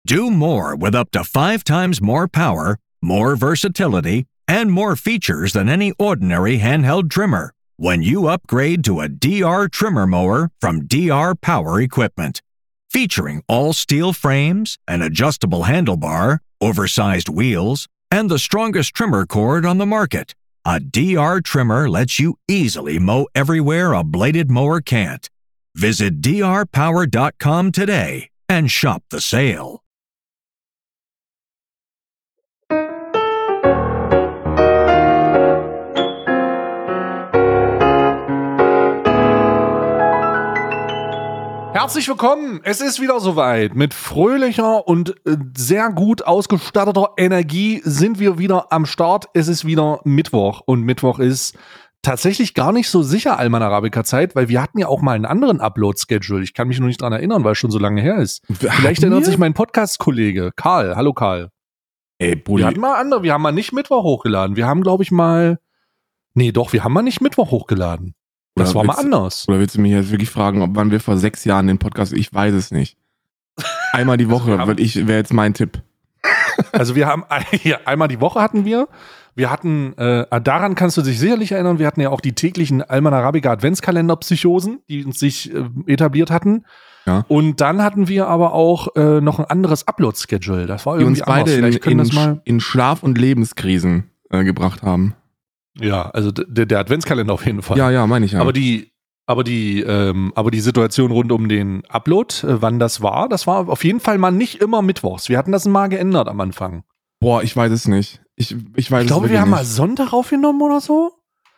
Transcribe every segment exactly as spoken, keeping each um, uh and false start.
Do more with up to five times more power, more versatility, and more features than any ordinary handheld trimmer when you upgrade to a D R trimmer mower from D R Power Equipment. Featuring all steel frames, an adjustable handlebar, oversized wheels, and the strongest trimmer cord on the market, a D R trimmer lets you easily mow everywhere a bladed mower can't. Visit D R power dot com today and shop the sale. Herzlich willkommen, es ist wieder soweit. Mit fröhlicher und äh, sehr gut ausgestatteter Energie sind wir wieder am Start. Es ist wieder Mittwoch und Mittwoch ist tatsächlich gar nicht so sicher Alman Arabica Zeit, weil wir hatten ja auch mal einen anderen Upload-Schedule. Ich kann mich noch nicht dran erinnern, weil es schon so lange her ist. Wir Vielleicht erinnert sich mein Podcast-Kollege Karl. Hallo Karl. Ey, Brudi. Wir hatten mal andere, wir haben mal nicht Mittwoch hochgeladen. Wir haben, glaube ich, mal, nee doch, wir haben mal nicht Mittwoch hochgeladen. Das war mal anders. Oder willst du mich jetzt wirklich fragen, ob wann wir vor sechs Jahren den Podcast, ich weiß es nicht. Einmal die Woche, also weil ich wäre jetzt mein Tipp. Also wir haben, ja, einmal die Woche hatten wir, wir hatten, äh, daran kannst du dich sicherlich erinnern, wir hatten ja auch die täglichen Alman Arabica Adventskalender-Psychosen, die uns sich äh, etabliert hatten. Ja. Und dann hatten wir aber auch äh, noch ein anderes Upload-Schedule. Das war irgendwie die uns beide anders. in, in, das mal in Schlaf- und Lebenskrisen äh, gebracht haben. Ja, also d- der Adventskalender auf jeden Fall. Ja, ja, meine ich ja. Aber die, aber die, ähm, aber die Situation rund um den Upload, äh, wann das war, das war auf jeden Fall mal nicht immer mittwochs. Wir hatten das mal geändert am Anfang. Boah, ich weiß es nicht. Ich, ich weiß ich glaube, es wir haben nicht. mal Sonntag aufgenommen oder so.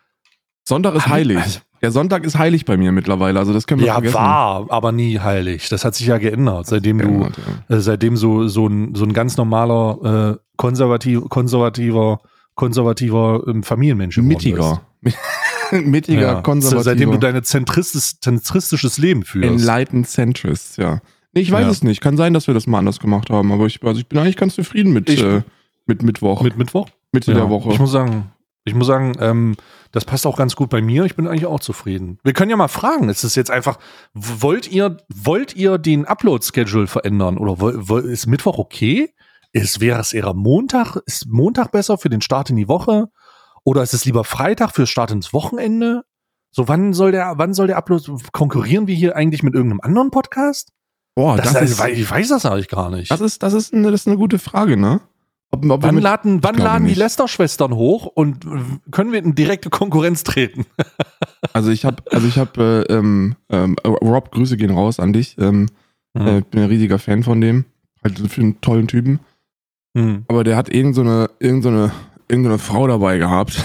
Sonntag ist heilig. Also, der Sonntag ist heilig bei mir mittlerweile, also das können wir ja, vergessen. Ja, war, aber nie heilig. Das hat sich ja geändert, seitdem geändert, du, ja. äh, seitdem so, so ein, so ein ganz normaler, äh, konservativ, konservativer, konservativer ähm, Familienmensch Mittiger. Mittiger, ja, konservativer. Seitdem du dein zentristisches, zentristisches Leben führst. Enlightened Centrist, ja. Nee, ich weiß ja. es nicht. Kann sein, dass wir das mal anders gemacht haben, aber ich, also ich bin eigentlich ganz zufrieden mit, ich, äh, mit Mittwoch. Mit Mittwoch? Mitte ja. der Woche. Ich muss sagen, ich muss sagen, ähm, das passt auch ganz gut bei mir. Ich bin eigentlich auch zufrieden. Wir können ja mal fragen. Es ist jetzt einfach, wollt ihr, wollt ihr den Upload-Schedule verändern? Oder wo, wo, ist Mittwoch okay? Ist, wäre es eher Montag? Ist Montag besser für den Start in die Woche? Oder ist es lieber Freitag für Start ins Wochenende? So, wann soll der, wann soll der Upload, konkurrieren wir hier eigentlich mit irgendeinem anderen Podcast? Boah, das, das ist, ist, ich weiß das eigentlich gar nicht. Das ist, das ist eine, das ist eine gute Frage, ne? Ob, ob wann mit, laden, wann laden die Lester-Schwestern hoch und können wir in direkte Konkurrenz treten? Also ich habe, also ich habe, äh, ähm, ähm, Rob, Grüße gehen raus an dich. Ähm, mhm. äh, bin ein riesiger Fan von dem, halt für einen tollen Typen. Mhm. Aber der hat irgend so eine, irgend so eine, irgend so eine Frau dabei gehabt.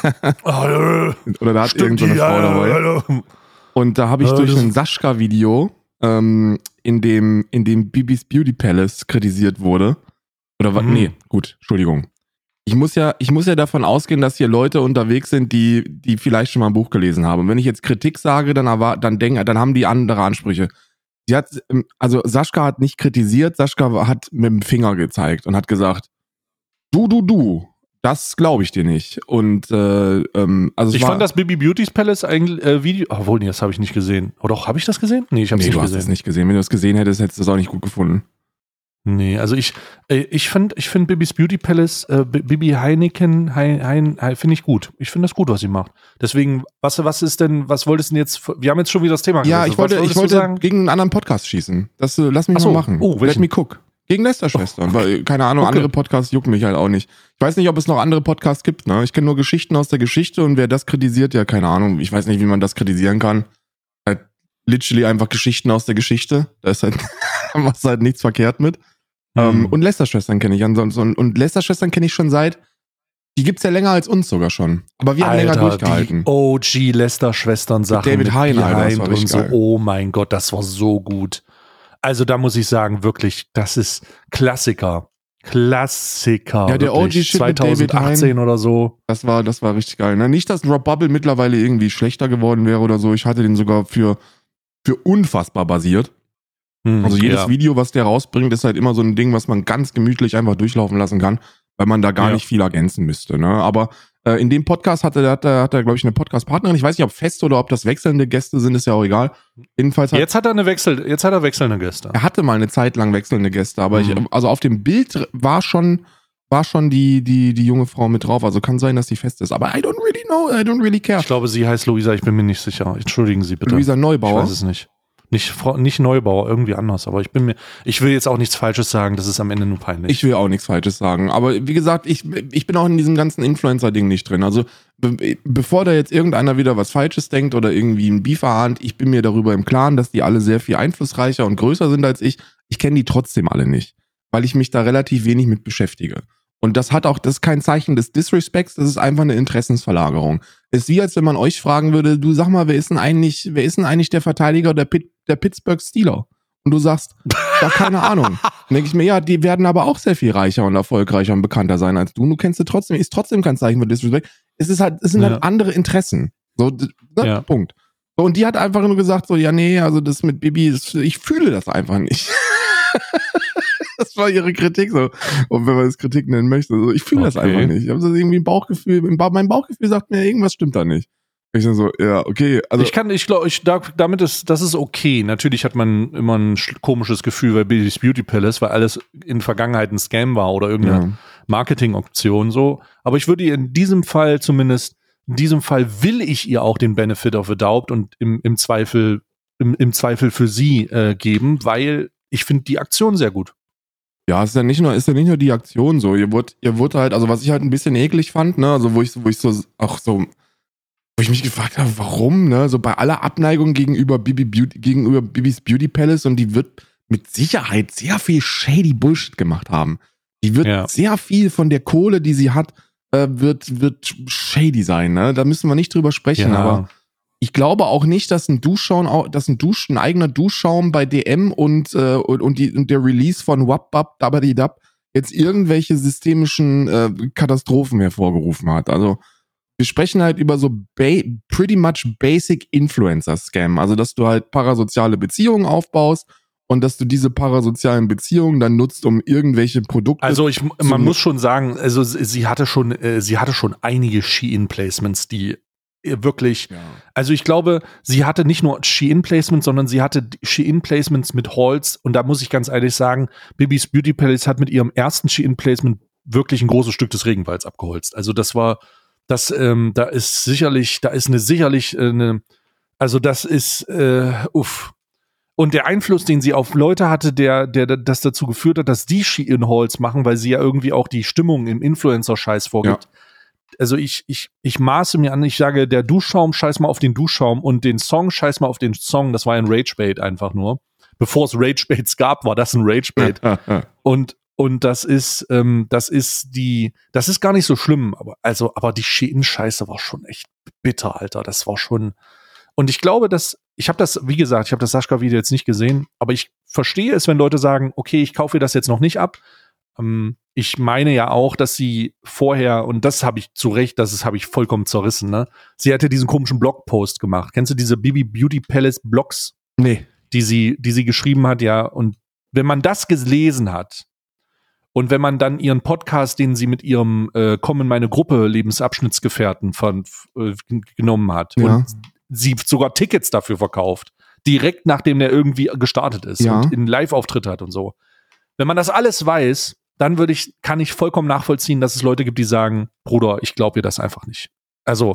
Oder da hat irgend so eine Frau dabei. Und da habe ich durch ein Sascha-Video, ähm, in dem, in dem Bibis Beauty Palace kritisiert wurde. Oder was? Mhm. Nee, gut, Entschuldigung. Ich muss ja, ich muss ja davon ausgehen, dass hier Leute unterwegs sind, die, die vielleicht schon mal ein Buch gelesen haben. Und wenn ich jetzt Kritik sage, dann, aber, dann, denk, dann haben die andere Ansprüche. Die hat, also Sascha hat nicht kritisiert, Sascha hat mit dem Finger gezeigt und hat gesagt, du, du, du, das glaube ich dir nicht. Und äh, ähm, also ich war, fand das Bibi Beauty's Palace eigentlich äh, Video, obwohl, nee, das habe ich nicht gesehen. Oder doch, habe ich das gesehen? Nee, ich habe es nee, nicht du gesehen. hast es nicht gesehen. Wenn du es gesehen hättest, hättest du es auch nicht gut gefunden. Nee, also ich äh, ich finde ich find Bibis Beauty Palace, äh, Bibi Heineken, Hein, Hein, Hein, finde ich gut. Ich finde das gut, was sie macht. Deswegen, was, was ist denn, was wolltest du denn jetzt, wir haben jetzt schon wieder das Thema Ja, ich wollte, ich wollte gegen einen anderen Podcast schießen. Das, lass mich so, mal machen. Oh, Let me cook. Gegen Lester-Schwestern, oh, weil, keine Ahnung, okay. Andere Podcasts jucken mich halt auch nicht. Ich weiß nicht, ob es noch andere Podcasts gibt, ne? Ich kenne nur Geschichten aus der Geschichte und wer das kritisiert, ja, keine Ahnung. Ich weiß nicht, wie man das kritisieren kann. Halt literally einfach Geschichten aus der Geschichte. Da ist halt, machst halt nichts verkehrt mit. Mhm. Um, und Lester-Schwestern kenne ich ansonsten. Und Lester-Schwestern kenne ich schon seit, die gibt's ja länger als uns sogar schon. Aber wir haben Alter, länger durchgehalten. Die O G Lester-Schwestern-Sachen. David Hein, Alter, das war und so. geil. Oh mein Gott, das war so gut. Also da muss ich sagen, wirklich, das ist Klassiker. Klassiker. Ja, der O G-Shit zwanzig achtzehn oder so. Das war, das war richtig geil. Ne? Nicht, dass Rob Bubble mittlerweile irgendwie schlechter geworden wäre oder so. Ich hatte den sogar für, für unfassbar basiert. Hm, also jedes ja. Video, was der rausbringt, ist halt immer so ein Ding, was man ganz gemütlich einfach durchlaufen lassen kann. weil man da gar Ja. nicht viel ergänzen müsste. Ne? Aber äh, in dem Podcast hat er, hat er, hat er glaube ich, eine Podcast-Partnerin. Ich weiß nicht, ob fest oder ob das wechselnde Gäste sind, ist ja auch egal. Jedenfalls hat, Jetzt hat er eine Wechsel, jetzt hat er wechselnde Gäste. er hatte mal eine Zeit lang wechselnde Gäste, aber Mhm. ich, also auf dem Bild war schon, war schon die, die, die junge Frau mit drauf. Also kann sein, dass die fest ist. Aber I don't really know, I don't really care. Ich glaube, sie heißt Luisa, ich bin mir nicht sicher. Entschuldigen Sie bitte. Luisa Ich Neubauer. weiß es nicht. Nicht, Frau- nicht Neubauer, irgendwie anders. Aber ich bin mir, ich will jetzt auch nichts Falsches sagen, das ist am Ende nur peinlich. Ich will auch nichts Falsches sagen. Aber wie gesagt, ich, ich bin auch in diesem ganzen Influencer-Ding nicht drin. Also be bevor da jetzt irgendeiner wieder was Falsches denkt oder irgendwie ein Beef erahnt, ich bin mir darüber im Klaren, dass die alle sehr viel einflussreicher und größer sind als ich. Ich kenne die trotzdem alle nicht, weil ich mich da relativ wenig mit beschäftige. Und das hat auch, das ist kein Zeichen des Disrespects, das ist einfach eine Interessensverlagerung. Es ist wie, als wenn man euch fragen würde, du sag mal, wer ist denn eigentlich, wer ist denn eigentlich der Verteidiger der, Pit, der Pittsburgh Steelers? Und du sagst, ja, keine Ahnung. Dann denke ich mir, ja, die werden aber auch sehr viel reicher und erfolgreicher und bekannter sein als du. Und du kennst sie trotzdem, ist trotzdem kein Zeichen von Disrespect. Es ist halt, es sind Ja. halt andere Interessen. So, ne? Ja. Punkt. So, und die hat einfach nur gesagt, so, ja, nee, also das mit Bibi, das, ich fühle das einfach nicht. Das war ihre Kritik so. Und wenn man es Kritik nennen möchte, so, ich fühle das Okay. einfach nicht. Ich habe so irgendwie ein Bauchgefühl, mein Bauchgefühl sagt mir, irgendwas stimmt da nicht. Ich dann so, ja, okay. Also, ich kann, ich glaube, ich, da, damit ist, das ist okay. Natürlich hat man immer ein sch- komisches Gefühl bei Bibis Beauty Palace, weil alles in der Vergangenheit ein Scam war oder irgendeine ja. Marketingoption so. Aber ich würde ihr in diesem Fall zumindest, in diesem Fall will ich ihr auch den Benefit of the Doubt und im, im Zweifel, im, im Zweifel für sie äh, geben, weil ich finde die Aktion sehr gut. Ja, ist ja nicht nur, ist ja nicht nur die Aktion so. Ihr wurde, ihr wurde halt, also was ich halt ein bisschen eklig fand, ne, also wo ich, wo ich so, auch so, wo ich mich gefragt habe, warum, ne, so bei aller Abneigung gegenüber Bibi Beauty, gegenüber Bibis Beauty Palace, und die wird mit Sicherheit sehr viel shady Bullshit gemacht haben. Die wird Ja. sehr viel von der Kohle, die sie hat, äh, wird, wird shady sein, ne, da müssen wir nicht drüber sprechen, aber ich glaube auch nicht, dass ein Duschschaum, au- dass ein Dusch, ein eigener Duschschaum bei D M und, äh, und, und, die, und der Release von Wap Bap Dabadi Dab jetzt irgendwelche systemischen äh, Katastrophen hervorgerufen hat. Also wir sprechen halt über so ba pretty much basic Influencer-Scam. Also dass du halt parasoziale Beziehungen aufbaust und dass du diese parasozialen Beziehungen dann nutzt, um irgendwelche Produkte. Also ich, man zu- muss schon sagen, also sie sie hatte schon, äh, sie hatte schon einige Shein-Placements, die ihr wirklich, Ja. also ich glaube, sie hatte nicht nur Shein-Placements, sondern sie hatte Shein-Placements mit Hauls, und da muss ich ganz ehrlich sagen, Bibis Beauty Palace hat mit ihrem ersten Shein-Placement wirklich ein großes Stück des Regenwalds abgeholzt. Also das war, das, ähm, da ist sicherlich, da ist eine sicherlich äh, eine, also das ist, äh, uff. Und der Einfluss, den sie auf Leute hatte, der, der das dazu geführt hat, dass die Shein-Hauls machen, weil sie ja irgendwie auch die Stimmung im Influencer-Scheiß vorgibt. Also ich, ich, ich maße mir an, ich sage, der Duschschaum, scheiß mal auf den Duschschaum, und den Song, scheiß mal auf den Song, das war ein Ragebait einfach nur. Bevor es Ragebaits gab, war das ein Ragebait. Und, und das ist, ähm, das ist die, das ist gar nicht so schlimm, aber, also, aber die Shein-Scheiße war schon echt bitter, Alter. Das war schon, und ich glaube, dass, ich habe das, wie gesagt, ich habe das Sascha-Video jetzt nicht gesehen, aber ich verstehe es, wenn Leute sagen, okay, ich kaufe das jetzt noch nicht ab. Ähm, ich meine ja auch, dass sie vorher, und das habe ich zu Recht, das habe ich vollkommen zerrissen, ne? Sie hatte diesen komischen Blogpost gemacht. Kennst du diese Bibi Beauty Palace Blogs, Nee. die sie, die sie geschrieben hat, ja? Und wenn man das gelesen hat und wenn man dann ihren Podcast, den sie mit ihrem äh, Komm in meine Gruppe Lebensabschnittsgefährten von, äh, genommen hat, Ja. und sie sogar Tickets dafür verkauft, direkt nachdem der irgendwie gestartet ist Ja. und einen Live-Auftritt hat und so. Wenn man das alles weiß, dann würde ich, kann ich vollkommen nachvollziehen, dass es Leute gibt, die sagen, Bruder, ich glaube dir das einfach nicht. Also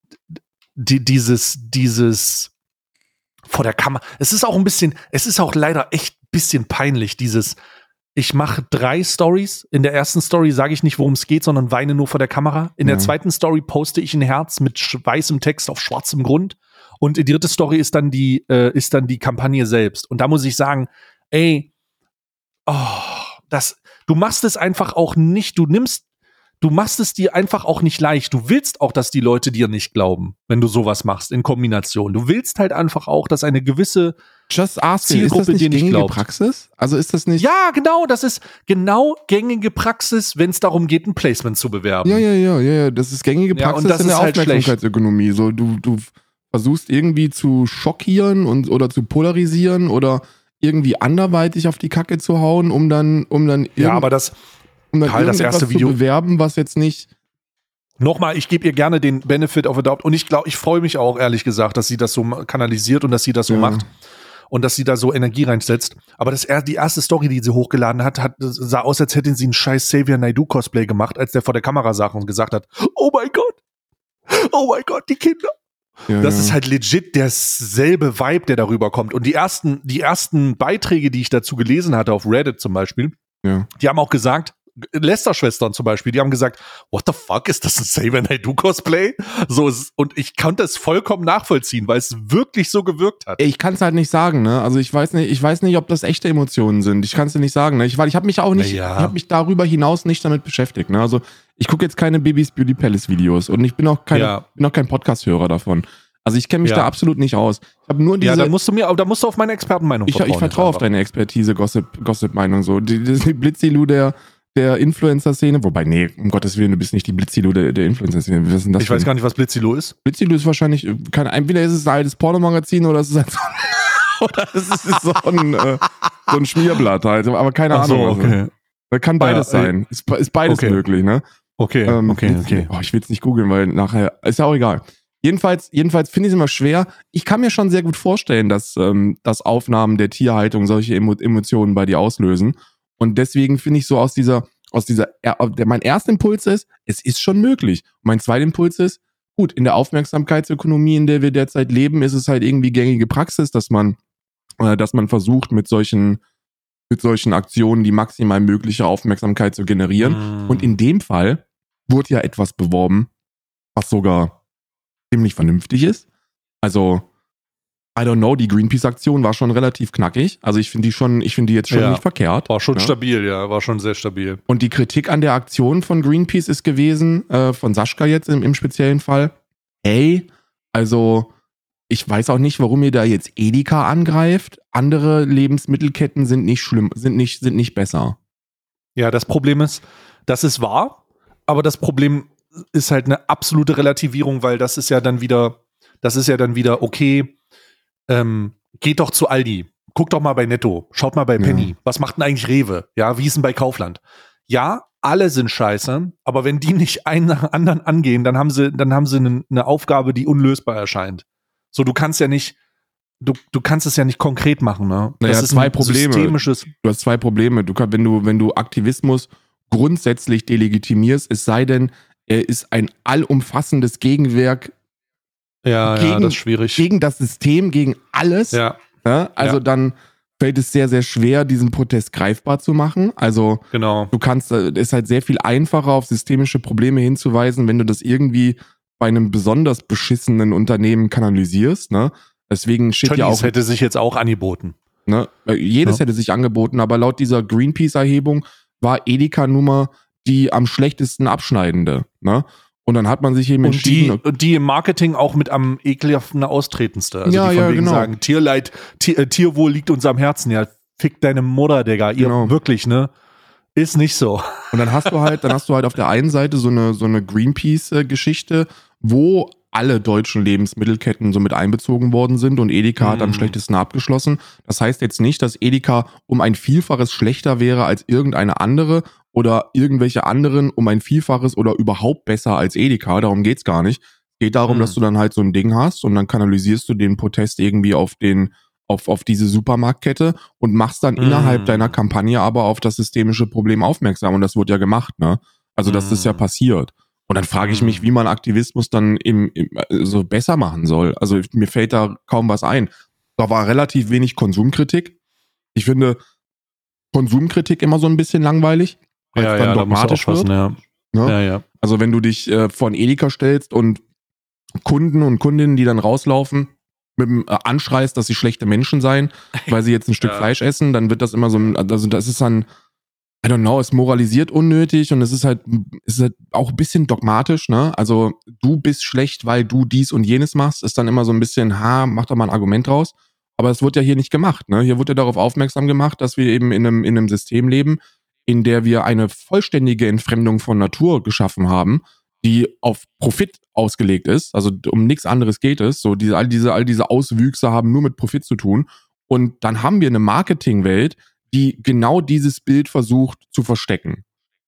die, dieses, dieses vor der Kamera. Es ist auch ein bisschen, es ist auch leider echt ein bisschen peinlich, dieses, ich mache drei Stories. In der ersten Story sage ich nicht, worum es geht, sondern weine nur vor der Kamera. In Ja. der zweiten Story poste ich ein Herz mit sch- weißem Text auf schwarzem Grund. Und die dritte Story ist dann die, äh, ist dann die Kampagne selbst. Und da muss ich sagen, ey, oh, das, du machst es einfach auch nicht, du nimmst, du machst es dir einfach auch nicht leicht. Du willst auch, dass die Leute dir nicht glauben, wenn du sowas machst in Kombination. Du willst halt einfach auch, dass eine gewisse Just asking, Zielgruppe ist das dir nicht nicht gängige glaubt. Praxis? Also ist das nicht... Ja, genau, das ist genau gängige Praxis, wenn es darum geht, ein Placement zu bewerben. Ja, ja, ja, ja, ja. Das ist gängige Ja, Praxis und das in der ist halt Aufmerksamkeitsökonomie. So, du, du versuchst irgendwie zu schockieren und oder zu polarisieren oder irgendwie anderweitig auf die Kacke zu hauen, um dann, um dann Ja, irgend- aber das, um dann Karl, das irgendetwas erste Video zu bewerben, was jetzt nicht... Nochmal, ich gebe ihr gerne den Benefit of a Doubt und ich glaube, ich freue mich auch, ehrlich gesagt, dass sie das so kanalisiert und dass sie das so Ja. macht und dass sie da so Energie reinsetzt. Aber das, die erste Story, die sie hochgeladen hat, hat, sah aus, als hätten sie einen scheiß Xavier Naidoo-Cosplay gemacht, als der vor der Kamera saß und gesagt hat, oh mein Gott, oh mein Gott, die Kinder. Ja, das ja. ist halt legit derselbe Vibe, der darüber kommt. Und die ersten, die ersten Beiträge, die ich dazu gelesen hatte, auf Reddit zum Beispiel, Ja. die haben auch gesagt, Lester-Schwestern zum Beispiel, die haben gesagt, what the fuck, ist das ein Xavier Naidoo-Cosplay? So, ist- und ich konnte es vollkommen nachvollziehen, weil es wirklich so gewirkt hat. Ich kann es halt nicht sagen, ne? Also ich weiß nicht, ich weiß nicht, ob das echte Emotionen sind. Ich kann es dir nicht sagen, ne? Ich, weil ich habe mich auch nicht, Naja. ich habe mich darüber hinaus nicht damit beschäftigt, ne? Also ich gucke jetzt keine Babys Beauty Palace Videos und ich bin auch keine, Ja. bin auch kein Podcast-Hörer davon. Also ich kenne mich Ja. da absolut nicht aus. Ich habe nur Ja, diese, da musst du mir, da musst du auf meine Expertenmeinung ich, vertrauen. ich vertraue auf jetzt deine Expertise, Gossip, Gossip-Meinung so. Die, die Blitzilu der der Influencer-Szene, wobei, nee, um Gottes Willen, du bist nicht die Blitzilu der, der Influencer-Szene. Was ist denn das Ich weiß gar nicht, was Blitzilo ist. Blitzilu ist wahrscheinlich, keine, entweder ist es ein altes Pornomagazin oder es ist halt so, oder es ist so ein, äh, so ein Schmierblatt halt, aber keine Ach so, Ahnung. okay. Also. Das kann beides Ja, äh, sein. Ist, ist beides okay. möglich, ne? Okay, Ähm, okay, okay. Oh, ich will es nicht googeln, weil nachher, ist ja auch egal. Jedenfalls, jedenfalls finde ich es immer schwer. Ich kann mir schon sehr gut vorstellen, dass, ähm, dass Aufnahmen der Tierhaltung solche Emo Emotionen bei dir auslösen. Und deswegen finde ich so aus dieser, aus dieser, der, mein erster Impuls ist, es ist schon möglich. Und mein zweiter Impuls ist, gut, in der Aufmerksamkeitsökonomie, in der wir derzeit leben, ist es halt irgendwie gängige Praxis, dass man, äh, dass man versucht, mit solchen, mit solchen Aktionen die maximal mögliche Aufmerksamkeit zu generieren. Mm. Und in dem Fall wurde ja etwas beworben, was sogar ziemlich vernünftig ist. Also, I don't know, die Greenpeace-Aktion war schon relativ knackig. Also ich finde die schon, ich finde die jetzt schon Ja. nicht verkehrt. War schon Ja. stabil, ja, war schon sehr stabil. Und die Kritik an der Aktion von Greenpeace ist gewesen, äh, von Sascha jetzt im, im speziellen Fall, hey, also ich weiß auch nicht, warum ihr da jetzt Edeka angreift. Andere Lebensmittelketten sind nicht schlimm, sind nicht, sind nicht besser. Ja, das Problem ist, das ist wahr, aber das Problem ist halt eine absolute Relativierung, weil das ist ja dann wieder, das ist ja dann wieder, okay, ähm, geht doch zu Aldi, guckt doch mal bei Netto, schaut mal bei Ja. Penny, was macht denn eigentlich Rewe? Ja, wie ist denn bei Kaufland? Ja, alle sind scheiße, aber wenn die nicht einen nach anderen angehen, dann haben sie, dann haben sie eine, eine Aufgabe, die unlösbar erscheint. So, du kannst ja nicht, du, du kannst es ja nicht konkret machen, ne? Naja, das ist zwei ein Probleme. systemisches. Du hast zwei Probleme. Du kannst, wenn du, wenn du Aktivismus grundsätzlich delegitimierst, es sei denn, er ist ein allumfassendes Gegenwerk Ja, ja, gegen- das ist schwierig. gegen das System, gegen alles. Ja, Ja, also Ja. dann fällt es sehr, sehr schwer, diesen Protest greifbar zu machen. Also genau. du kannst, es ist halt sehr viel einfacher, auf systemische Probleme hinzuweisen, wenn du das irgendwie bei einem besonders beschissenen Unternehmen kanalisierst. Ne? Deswegen steht ja Tönnies auch, hätte sich jetzt auch angeboten. ne, jedes Ja. hätte sich angeboten, aber laut dieser Greenpeace-Erhebung war Edeka-Nummer die am schlechtesten abschneidende. Ne? Und dann hat man sich eben Und die, entschieden, und die im Marketing auch mit am ekelhaften austretendste. Also Ja, die von ja, wegen genau. sagen, Tierleid, Tier, äh, Tierwohl liegt uns am Herzen. Ja, fick deine Mutter, Digga. Ihr Genau. wirklich, ne? Ist nicht so. Und dann hast du halt, dann hast du halt auf der einen Seite so eine, so eine Greenpeace-Geschichte, wo alle deutschen Lebensmittelketten so mit einbezogen worden sind und Edeka hat am Mm. schlechtesten abgeschlossen. Das heißt jetzt nicht, dass Edeka um ein Vielfaches schlechter wäre als irgendeine andere oder irgendwelche anderen um ein Vielfaches oder überhaupt besser als Edeka. Darum geht's gar nicht. Es geht darum, Mm. dass du dann halt so ein Ding hast und dann kanalisierst du den Protest irgendwie auf den auf, auf diese Supermarktkette und machst dann Mm. innerhalb deiner Kampagne aber auf das systemische Problem aufmerksam. Und das wurde ja gemacht, ne? Also, dass das ja Mm. passiert. Und dann frage ich mich, Mm. wie man Aktivismus dann im, im, so besser machen soll. Also, mir fällt da kaum was ein. Da war relativ wenig Konsumkritik. Ich finde Konsumkritik immer so ein bisschen langweilig, weil Ja, es dann ja, da musst du dogmatisch wird. aufpassen, ja. Ne? Ja, ja. Also, wenn du dich äh, vor ein Edeka stellst und Kunden und Kundinnen, die dann rauslaufen, mit dem äh, anschreist, dass sie schlechte Menschen seien, weil sie jetzt ein Stück Ja. Fleisch essen, dann wird das immer so, ein- also das ist dann, I don't know, es moralisiert unnötig und es ist halt, es ist halt auch ein bisschen dogmatisch, ne? Also du bist schlecht, weil du dies und jenes machst, ist dann immer so ein bisschen, ha, mach da mal ein Argument draus. Aber es wird ja hier nicht gemacht, ne? Hier wird ja darauf aufmerksam gemacht, dass wir eben in einem, in einem System leben, in der wir eine vollständige Entfremdung von Natur geschaffen haben, die auf Profit ausgelegt ist, also um nichts anderes geht es, so diese, all diese, all diese Auswüchse haben nur mit Profit zu tun und dann haben wir eine Marketingwelt, die genau dieses Bild versucht zu verstecken.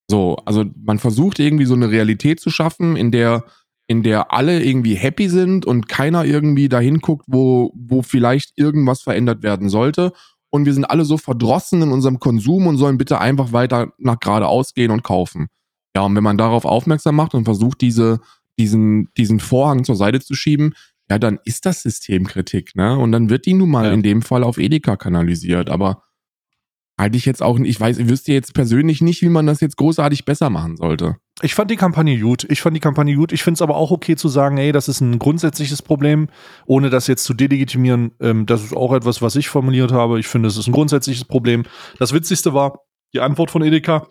So, also man versucht irgendwie so eine Realität zu schaffen, in der, in der alle irgendwie happy sind und keiner irgendwie dahin guckt, wo, wo vielleicht irgendwas verändert werden sollte. Und wir sind alle so verdrossen in unserem Konsum und sollen bitte einfach weiter nach geradeaus gehen und kaufen. Ja, und wenn man darauf aufmerksam macht und versucht, diese, diesen, diesen Vorhang zur Seite zu schieben, ja, dann ist das Systemkritik, ne? Und dann wird die nun mal ja. in dem Fall auf Edeka kanalisiert. Aber halte ich jetzt auch, ich weiß, ich wüsste jetzt persönlich nicht, wie man das jetzt großartig besser machen sollte. Ich fand die Kampagne gut. Ich fand die Kampagne gut. Ich finde es aber auch okay zu sagen, ey, das ist ein grundsätzliches Problem, ohne das jetzt zu delegitimieren. Ähm, das ist auch etwas, was ich formuliert habe. Ich finde, es ist ein grundsätzliches Problem. Das Witzigste war die Antwort von Edeka,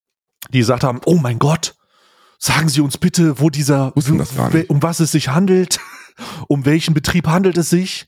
die gesagt haben, oh mein Gott, sagen Sie uns bitte, wo dieser, w- um was es sich handelt, um welchen Betrieb handelt es sich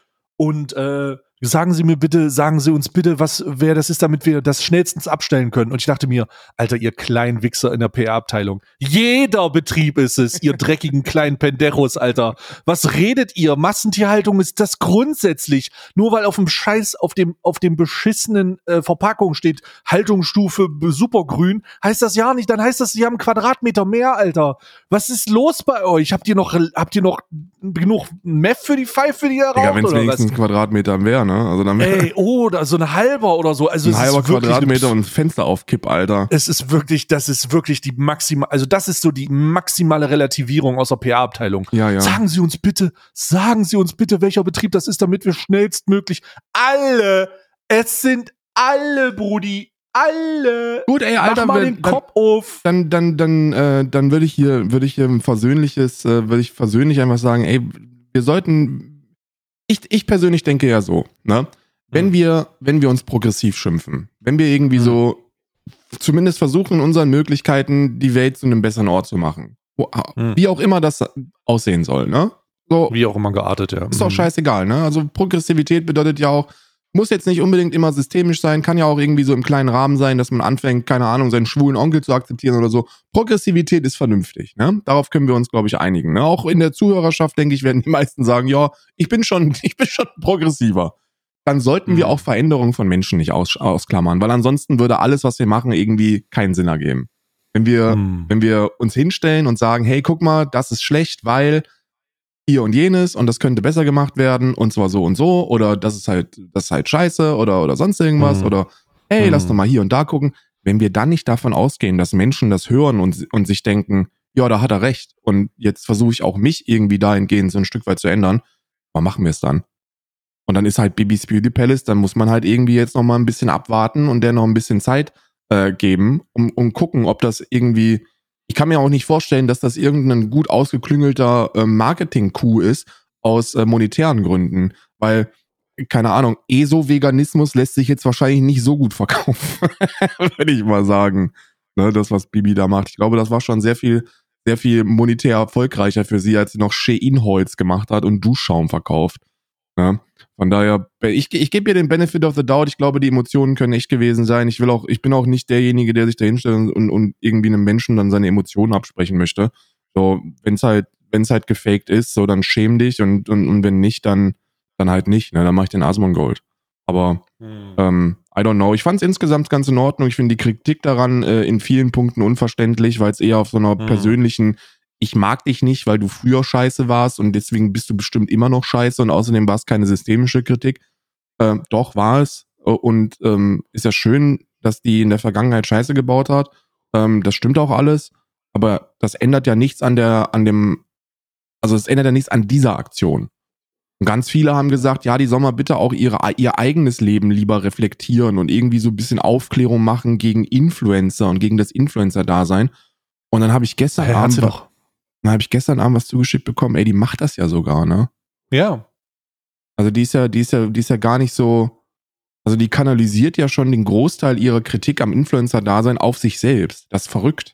und äh, sagen Sie mir bitte, sagen Sie uns bitte, was, wer das ist, damit wir das schnellstens abstellen können. Und ich dachte mir, Alter, ihr kleinen Wichser in der P R-Abteilung. Jeder Betrieb ist es, ihr dreckigen kleinen Penderos, Alter. Was redet ihr? Massentierhaltung ist das grundsätzlich. Nur weil auf dem Scheiß, auf dem, auf dem beschissenen äh, Verpackung steht Haltungsstufe supergrün, heißt das ja nicht. Dann heißt das, Sie haben einen Quadratmeter mehr, Alter. Was ist los bei euch? Habt ihr noch, habt ihr noch genug Meth für die Pfeife, die ihr raucht? Ja, wenn es wenigstens ein Quadratmeter wäre, ne? Also dann Ey, oh, so ein halber oder so. Also ein es halber ist wirklich Quadratmeter eine, und ein Fenster auf Kipp, Alter. Es ist wirklich, das ist wirklich die maximale, also das ist so die maximale Relativierung aus der P R-Abteilung. Ja, ja. Sagen Sie uns bitte, sagen Sie uns bitte, welcher Betrieb das ist, damit wir schnellstmöglich alle, es sind alle, Brudi, alle. Gut, ey, Alter, mach mal wenn, den Kopf dann, auf. Dann, dann, dann, äh, dann würde ich hier, würde ich hier ein versöhnliches, äh, würde ich versöhnlich einfach sagen, ey, wir sollten, ich, ich persönlich denke ja so, ne? Wenn mhm. wir, wenn wir uns progressiv schimpfen, wenn wir irgendwie mhm. so zumindest versuchen, in unseren Möglichkeiten die Welt zu einem besseren Ort zu machen. Wo, mhm. Wie auch immer das aussehen soll, ne? So, wie auch immer geartet, ja. Ist doch scheißegal, ne? Also Progressivität bedeutet ja auch, muss jetzt nicht unbedingt immer systemisch sein, kann ja auch irgendwie so im kleinen Rahmen sein, dass man anfängt, keine Ahnung, seinen schwulen Onkel zu akzeptieren oder so. Progressivität ist vernünftig, ne? Darauf können wir uns, glaube ich, einigen, ne? Auch in der Zuhörerschaft, denke ich, werden die meisten sagen, ja, ich bin schon, ich bin schon progressiver. Dann sollten mhm. wir auch Veränderungen von Menschen nicht aus, ausklammern, weil ansonsten würde alles, was wir machen, irgendwie keinen Sinn ergeben. Wenn wir, mhm. wenn wir uns hinstellen und sagen, hey, guck mal, das ist schlecht, weil hier und jenes und das könnte besser gemacht werden und zwar so und so oder das ist halt, das ist halt scheiße oder, oder sonst irgendwas mhm. oder hey, mhm. lass doch mal hier und da gucken. Wenn wir dann nicht davon ausgehen, dass Menschen das hören und, und sich denken, ja, da hat er recht und jetzt versuche ich auch mich irgendwie dahingehend so ein Stück weit zu ändern, warum machen wir es dann? Und dann ist halt Bibis Beauty Palace, dann muss man halt irgendwie jetzt noch mal ein bisschen abwarten und der noch ein bisschen Zeit äh, geben, um, um gucken, ob das irgendwie. Ich kann mir auch nicht vorstellen, dass das irgendein gut ausgeklüngelter äh, Marketing-Coup ist aus äh, monetären Gründen, weil, keine Ahnung, E S O-Veganismus lässt sich jetzt wahrscheinlich nicht so gut verkaufen, würde ich mal sagen, ne, das, was Bibi da macht. Ich glaube, das war schon sehr viel, sehr viel monetär erfolgreicher für sie, als sie noch Shein-Holz gemacht hat und Duschschaum verkauft. Ne? Von daher, ich, ich gebe ihr den Benefit of the doubt. Ich glaube, die Emotionen können echt gewesen sein. Ich will auch, ich bin auch nicht derjenige, der sich da hinstellt und, und irgendwie einem Menschen dann seine Emotionen absprechen möchte. So, wenn es halt, wenn es halt gefaked ist, so dann schäm dich und, und, und wenn nicht, dann, dann halt nicht. Ne? Dann mache ich den Asmongold. Aber hm. ähm, I don't know. Ich fand es insgesamt ganz in Ordnung. Ich finde die Kritik daran äh, in vielen Punkten unverständlich, weil es eher auf so einer hm. persönlichen ich mag dich nicht, weil du früher scheiße warst und deswegen bist du bestimmt immer noch scheiße und außerdem war es keine systemische Kritik. Ähm, doch, war es. Und ähm, ist ja schön, dass die in der Vergangenheit Scheiße gebaut hat. Ähm, das stimmt auch alles. Aber das ändert ja nichts an der, an dem, also es ändert ja nichts an dieser Aktion. Und ganz viele haben gesagt, ja, die soll mal bitte auch ihre, ihr eigenes Leben lieber reflektieren und irgendwie so ein bisschen Aufklärung machen gegen Influencer und gegen das Influencer-Dasein. Und dann habe ich gestern hey, Abend... Doch. Dann habe ich gestern Abend was zugeschickt bekommen, ey, die macht das ja sogar, ne? Ja. Also die ist ja, die ist ja, die ist ja gar nicht so, also die kanalisiert ja schon den Großteil ihrer Kritik am Influencer-Dasein auf sich selbst. Das ist verrückt.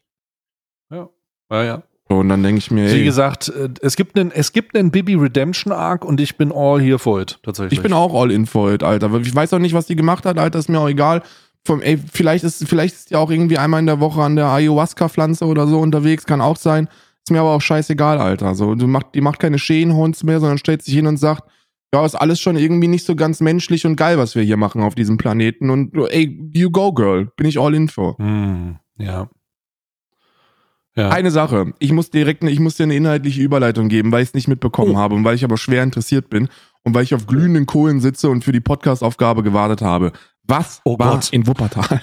Ja, ja, ja. So, und dann denke ich mir, ey, wie gesagt, es gibt einen, es gibt einen Bibi Redemption Arc und ich bin all here for it, tatsächlich. Ich bin auch all in for it, Alter. Ich weiß auch nicht, was die gemacht hat, Alter, ist mir auch egal. Vom, ey, vielleicht ist, vielleicht ist die auch irgendwie einmal in der Woche an der Ayahuasca-Pflanze oder so unterwegs, kann auch sein. Ist mir aber auch scheißegal, Alter. So, du macht, die macht keine Shein-Hunds mehr, sondern stellt sich hin und sagt, ja, ist alles schon irgendwie nicht so ganz menschlich und geil, was wir hier machen auf diesem Planeten. Und ey, you go, girl. Bin ich all in for. Mm, ja. Ja. Eine Sache. Ich muss direkt, ich muss dir eine inhaltliche Überleitung geben, weil ich es nicht mitbekommen oh. habe und weil ich aber schwer interessiert bin und weil ich auf glühenden Kohlen sitze und für die Podcast-Aufgabe gewartet habe. Was oh war Gott. in Wuppertal?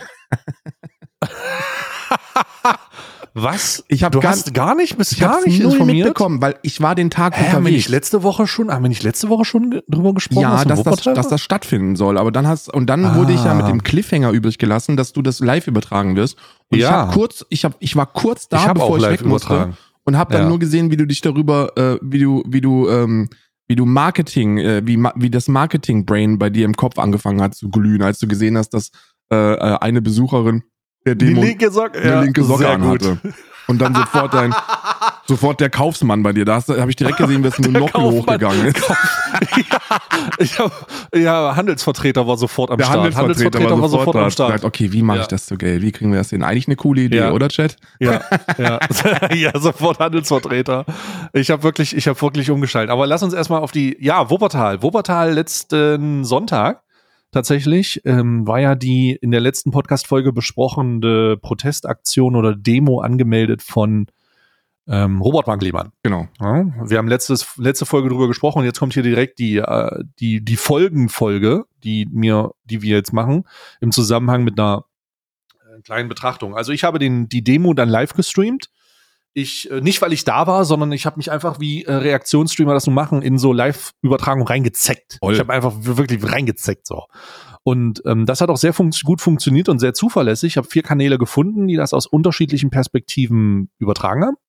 Was? Ich hab du gar, hast gar nicht, bist ich gar hab's nicht null informiert? mitbekommen, weil ich war den Tag Hä, haben wir nicht unterwegs. letzte Woche schon, haben wir nicht letzte Woche schon ge- drüber gesprochen? Ja, was in dass das, Wuppertal dass war? das stattfinden soll. Aber dann hast und dann Ah. wurde ich ja mit dem Cliffhanger übrig gelassen, dass du das live übertragen wirst. Und Ja. ich habe kurz, ich habe, ich war kurz da, Ich hab bevor auch ich live weg musste übertragen. und habe dann Ja. nur gesehen, wie du dich darüber, äh, wie du, wie du, ähm, wie du Marketing, äh, wie ma- wie das Marketing-Brain bei dir im Kopf angefangen hat zu glühen, als du gesehen hast, dass äh, äh, eine Besucherin der Die Demo linke Socke, eine ja, linke Socke sehr gut. anhatte. Und dann sofort dein, sofort der Kaufsmann bei dir. Da habe ich direkt gesehen, wie es nur Nockel Kaufmann. hochgegangen ist. ja, ich hab, ja, Handelsvertreter war sofort am Der Start. Handelsvertreter, war sofort, da, am hat Start. gesagt, okay, wie mache Ja. ich das so geil? Wie kriegen wir das hin? Eigentlich eine coole Idee, Ja. oder Chat? Ja, ja. ja, sofort Handelsvertreter. Ich habe wirklich, ich habe wirklich umgeschaltet. Aber lass uns erstmal auf die, ja, Wuppertal. Wuppertal letzten Sonntag tatsächlich ähm, war ja die in der letzten Podcast-Folge besprochene Protestaktion oder Demo angemeldet von ähm, Robert Mark Lehmann. Genau. Ja, wir haben letztes, letzte Folge drüber gesprochen und jetzt kommt hier direkt die, äh, die, die Folgenfolge, die mir, die wir jetzt machen, im Zusammenhang mit einer äh, kleinen Betrachtung. Also ich habe den, die Demo dann live gestreamt. Ich, äh, nicht weil ich da war, sondern ich habe mich einfach, wie äh, Reaktionsstreamer das nun machen, in so Live-Übertragung reingezeckt. Voll. Ich habe einfach wirklich reingezeckt so. Und ähm, das hat auch sehr fun- gut funktioniert und sehr zuverlässig. Ich habe vier Kanäle gefunden, die das aus unterschiedlichen Perspektiven übertragen haben.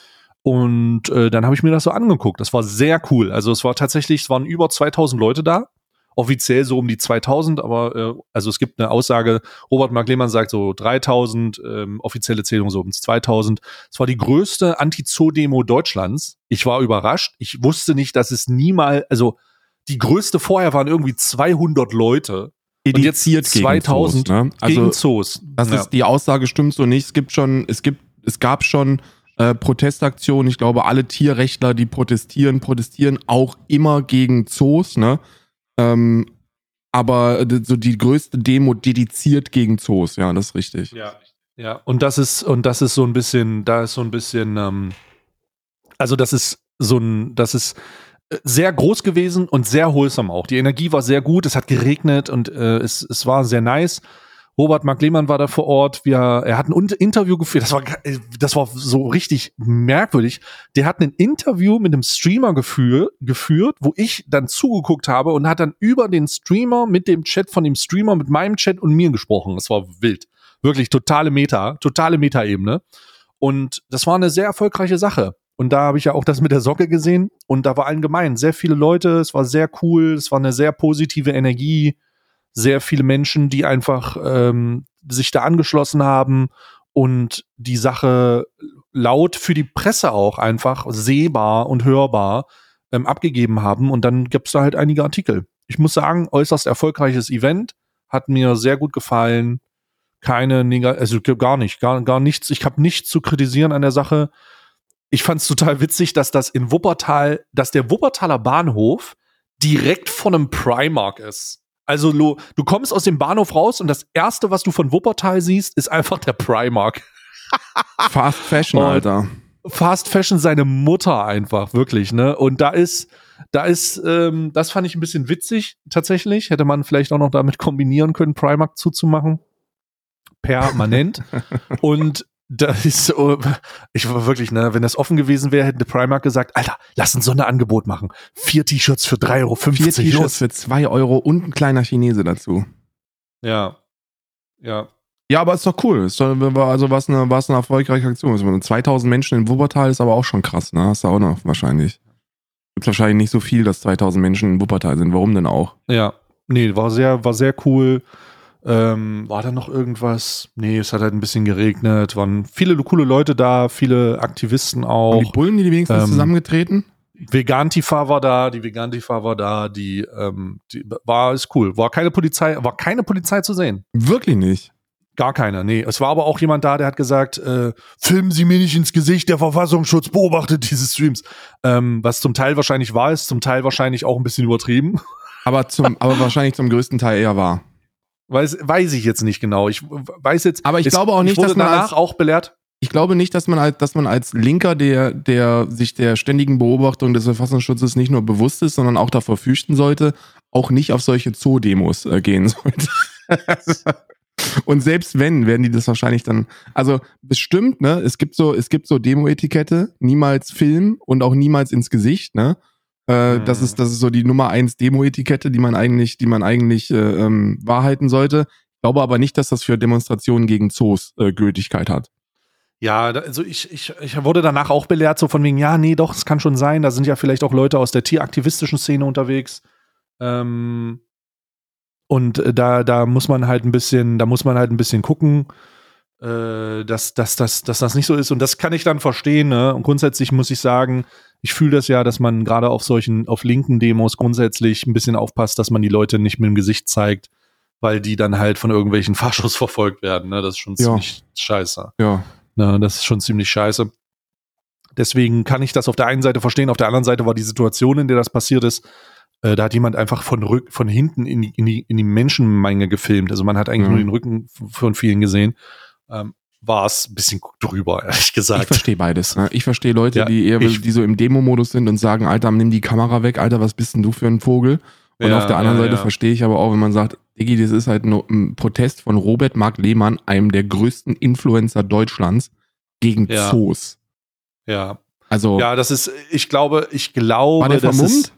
Und äh, dann habe ich mir das so angeguckt. Das war sehr cool. Also es war tatsächlich, es waren über zweitausend Leute da. Offiziell so um die zweitausend, aber äh, also es gibt eine Aussage, Robert Mark Lehmann sagt so dreitausend, ähm, offizielle Zählung so um zweitausend. Es war die größte Anti-Zoo-Demo Deutschlands. Ich war überrascht. Ich wusste nicht, dass es niemals, also die größte vorher waren irgendwie zweihundert Leute. Und jetzt Dediziert gegen zweitausend Zoos, ne? Also, gegen Zoos. Das Ja. ist, die Aussage stimmt so nicht. Es gibt schon, es gibt, es gab schon äh, Protestaktionen. Ich glaube, alle Tierrechtler, die protestieren, protestieren auch immer gegen Zoos, ne? Ähm, aber äh, so die größte Demo dediziert gegen Zoos, ja, das ist richtig. Ja, ja. Und das ist, und das ist so ein bisschen, da ist so ein bisschen, ähm, also das ist so ein, das ist äh, sehr groß gewesen und sehr wholesome auch. Die Energie war sehr gut, es hat geregnet und äh, es, es war sehr nice. Robert Mark Lehmann war da vor Ort. Wir, er hat ein Un- Interview geführt. Das war, das war so richtig merkwürdig. Der hat ein Interview mit einem Streamer geführ, geführt, wo ich dann zugeguckt habe und hat dann über den Streamer mit dem Chat von dem Streamer, mit meinem Chat und mir gesprochen. Das war wild. Wirklich totale Meta, totale Meta-Ebene. Und das war eine sehr erfolgreiche Sache. Und da habe ich ja auch das mit der Socke gesehen. Und da war allgemein sehr viele Leute. Es war sehr cool. Es war eine sehr positive Energie. Sehr viele Menschen, die einfach ähm, sich da angeschlossen haben und die Sache laut für die Presse auch einfach sehbar und hörbar ähm, abgegeben haben. Und dann gibt es da halt einige Artikel. Ich muss sagen, äußerst erfolgreiches Event, hat mir sehr gut gefallen. Keine Neg- also gar nicht, gar, gar nichts. Ich habe nichts zu kritisieren an der Sache. Ich fand es total witzig, dass das in Wuppertal, dass der Wuppertaler Bahnhof direkt von einem Primark ist. Also Lo, du kommst aus dem Bahnhof raus und das Erste, was du von Wuppertal siehst, ist einfach der Primark. Fast Fashion, Und Alter. Fast Fashion seine Mutter einfach, wirklich, ne? Und da ist, da ist, ähm, das fand ich ein bisschen witzig, tatsächlich. Hätte man vielleicht auch noch damit kombinieren können, Primark zuzumachen. Permanent. Und das ist so, ich war wirklich, ne, wenn das offen gewesen wäre, hätte Primark gesagt, Alter, lass uns so ein Angebot machen. Vier T-Shirts für drei Euro fünfzig. Vier T-Shirts los. für zwei Euro und ein kleiner Chinese dazu. Ja. Ja. Ja, aber ist doch cool. Ist doch, war also was eine, was eine erfolgreiche Aktion. zweitausend Menschen in Wuppertal ist aber auch schon krass, ne? Hast du auch noch wahrscheinlich. Gibt wahrscheinlich nicht so viel, dass zweitausend Menschen in Wuppertal sind. Warum denn auch? Ja. Nee, war sehr, war sehr cool. Ähm, war da noch irgendwas? Nee, es hat halt ein bisschen geregnet. Waren viele coole Leute da, viele Aktivisten auch. Und die Bullen, die, die wenigstens ähm, zusammengetreten? Vegantifa war da, die Vegantifa war da, die, ähm, die war, ist cool. War keine Polizei, war keine Polizei zu sehen. Wirklich nicht. Gar keiner, nee. Es war aber auch jemand da, der hat gesagt, äh, filmen Sie mir nicht ins Gesicht, der Verfassungsschutz beobachtet diese Streams. Ähm, was zum Teil wahrscheinlich wahr ist, zum Teil wahrscheinlich auch ein bisschen übertrieben. Aber, zum, aber wahrscheinlich zum größten Teil eher wahr. Weiß, weiß ich jetzt nicht genau. Ich weiß jetzt. Aber ich es, glaube auch nicht, ich wurde dass man danach als, auch belehrt. ich glaube nicht, dass man als, dass man als Linker, der, der sich der ständigen Beobachtung des Verfassungsschutzes nicht nur bewusst ist, sondern auch davor fürchten sollte, auch nicht auf solche Zoo-Demos äh, gehen sollte. Und selbst wenn, werden die das wahrscheinlich dann, also bestimmt, ne, es gibt so, es gibt so Demo-Etikette, niemals Film und auch niemals ins Gesicht, ne? Äh, mhm. Das ist, das ist so die Nummer eins Demo-Etikette, die man eigentlich, die man eigentlich äh, ähm, wahrhalten sollte. Ich glaube aber nicht, dass das für Demonstrationen gegen Zoos äh, Gültigkeit hat. Ja, also ich, ich, ich wurde danach auch belehrt, so von wegen, ja, nee, doch, es kann schon sein, da sind ja vielleicht auch Leute aus der tieraktivistischen Szene unterwegs. Ähm, und da, da muss man halt ein bisschen, da muss man halt ein bisschen gucken, äh, dass, dass, dass, dass das nicht so ist. Und das kann ich dann verstehen, ne? Und grundsätzlich muss ich sagen, ich fühle das ja, dass man gerade auf solchen, auf linken Demos grundsätzlich ein bisschen aufpasst, dass man die Leute nicht mit dem Gesicht zeigt, weil die dann halt von irgendwelchen Faschos verfolgt werden, ne? Das ist schon ziemlich ja. scheiße. Ja. Ne, das ist schon ziemlich scheiße. Deswegen kann ich das auf der einen Seite verstehen, auf der anderen Seite war die Situation, in der das passiert ist, äh, da hat jemand einfach von, rück, von hinten in die, in, die, in die Menschenmenge gefilmt. Also man hat eigentlich mhm. nur den Rücken von vielen gesehen. Ähm, war es ein bisschen drüber, ehrlich gesagt. Ich verstehe beides. Ne? Ich verstehe Leute, ja, die eher ich, die so im Demo-Modus sind und sagen, Alter, nimm die Kamera weg, Alter, was bist denn du für ein Vogel? Und ja, auf der anderen ja, Seite ja. verstehe ich aber auch, wenn man sagt, Diggi, das ist halt nur ein Protest von Robert Mark Lehmann, einem der größten Influencer Deutschlands, gegen ja. Zoos. Ja. Also. Ja, das ist, ich glaube, ich glaube, war der das vermummt? Ist,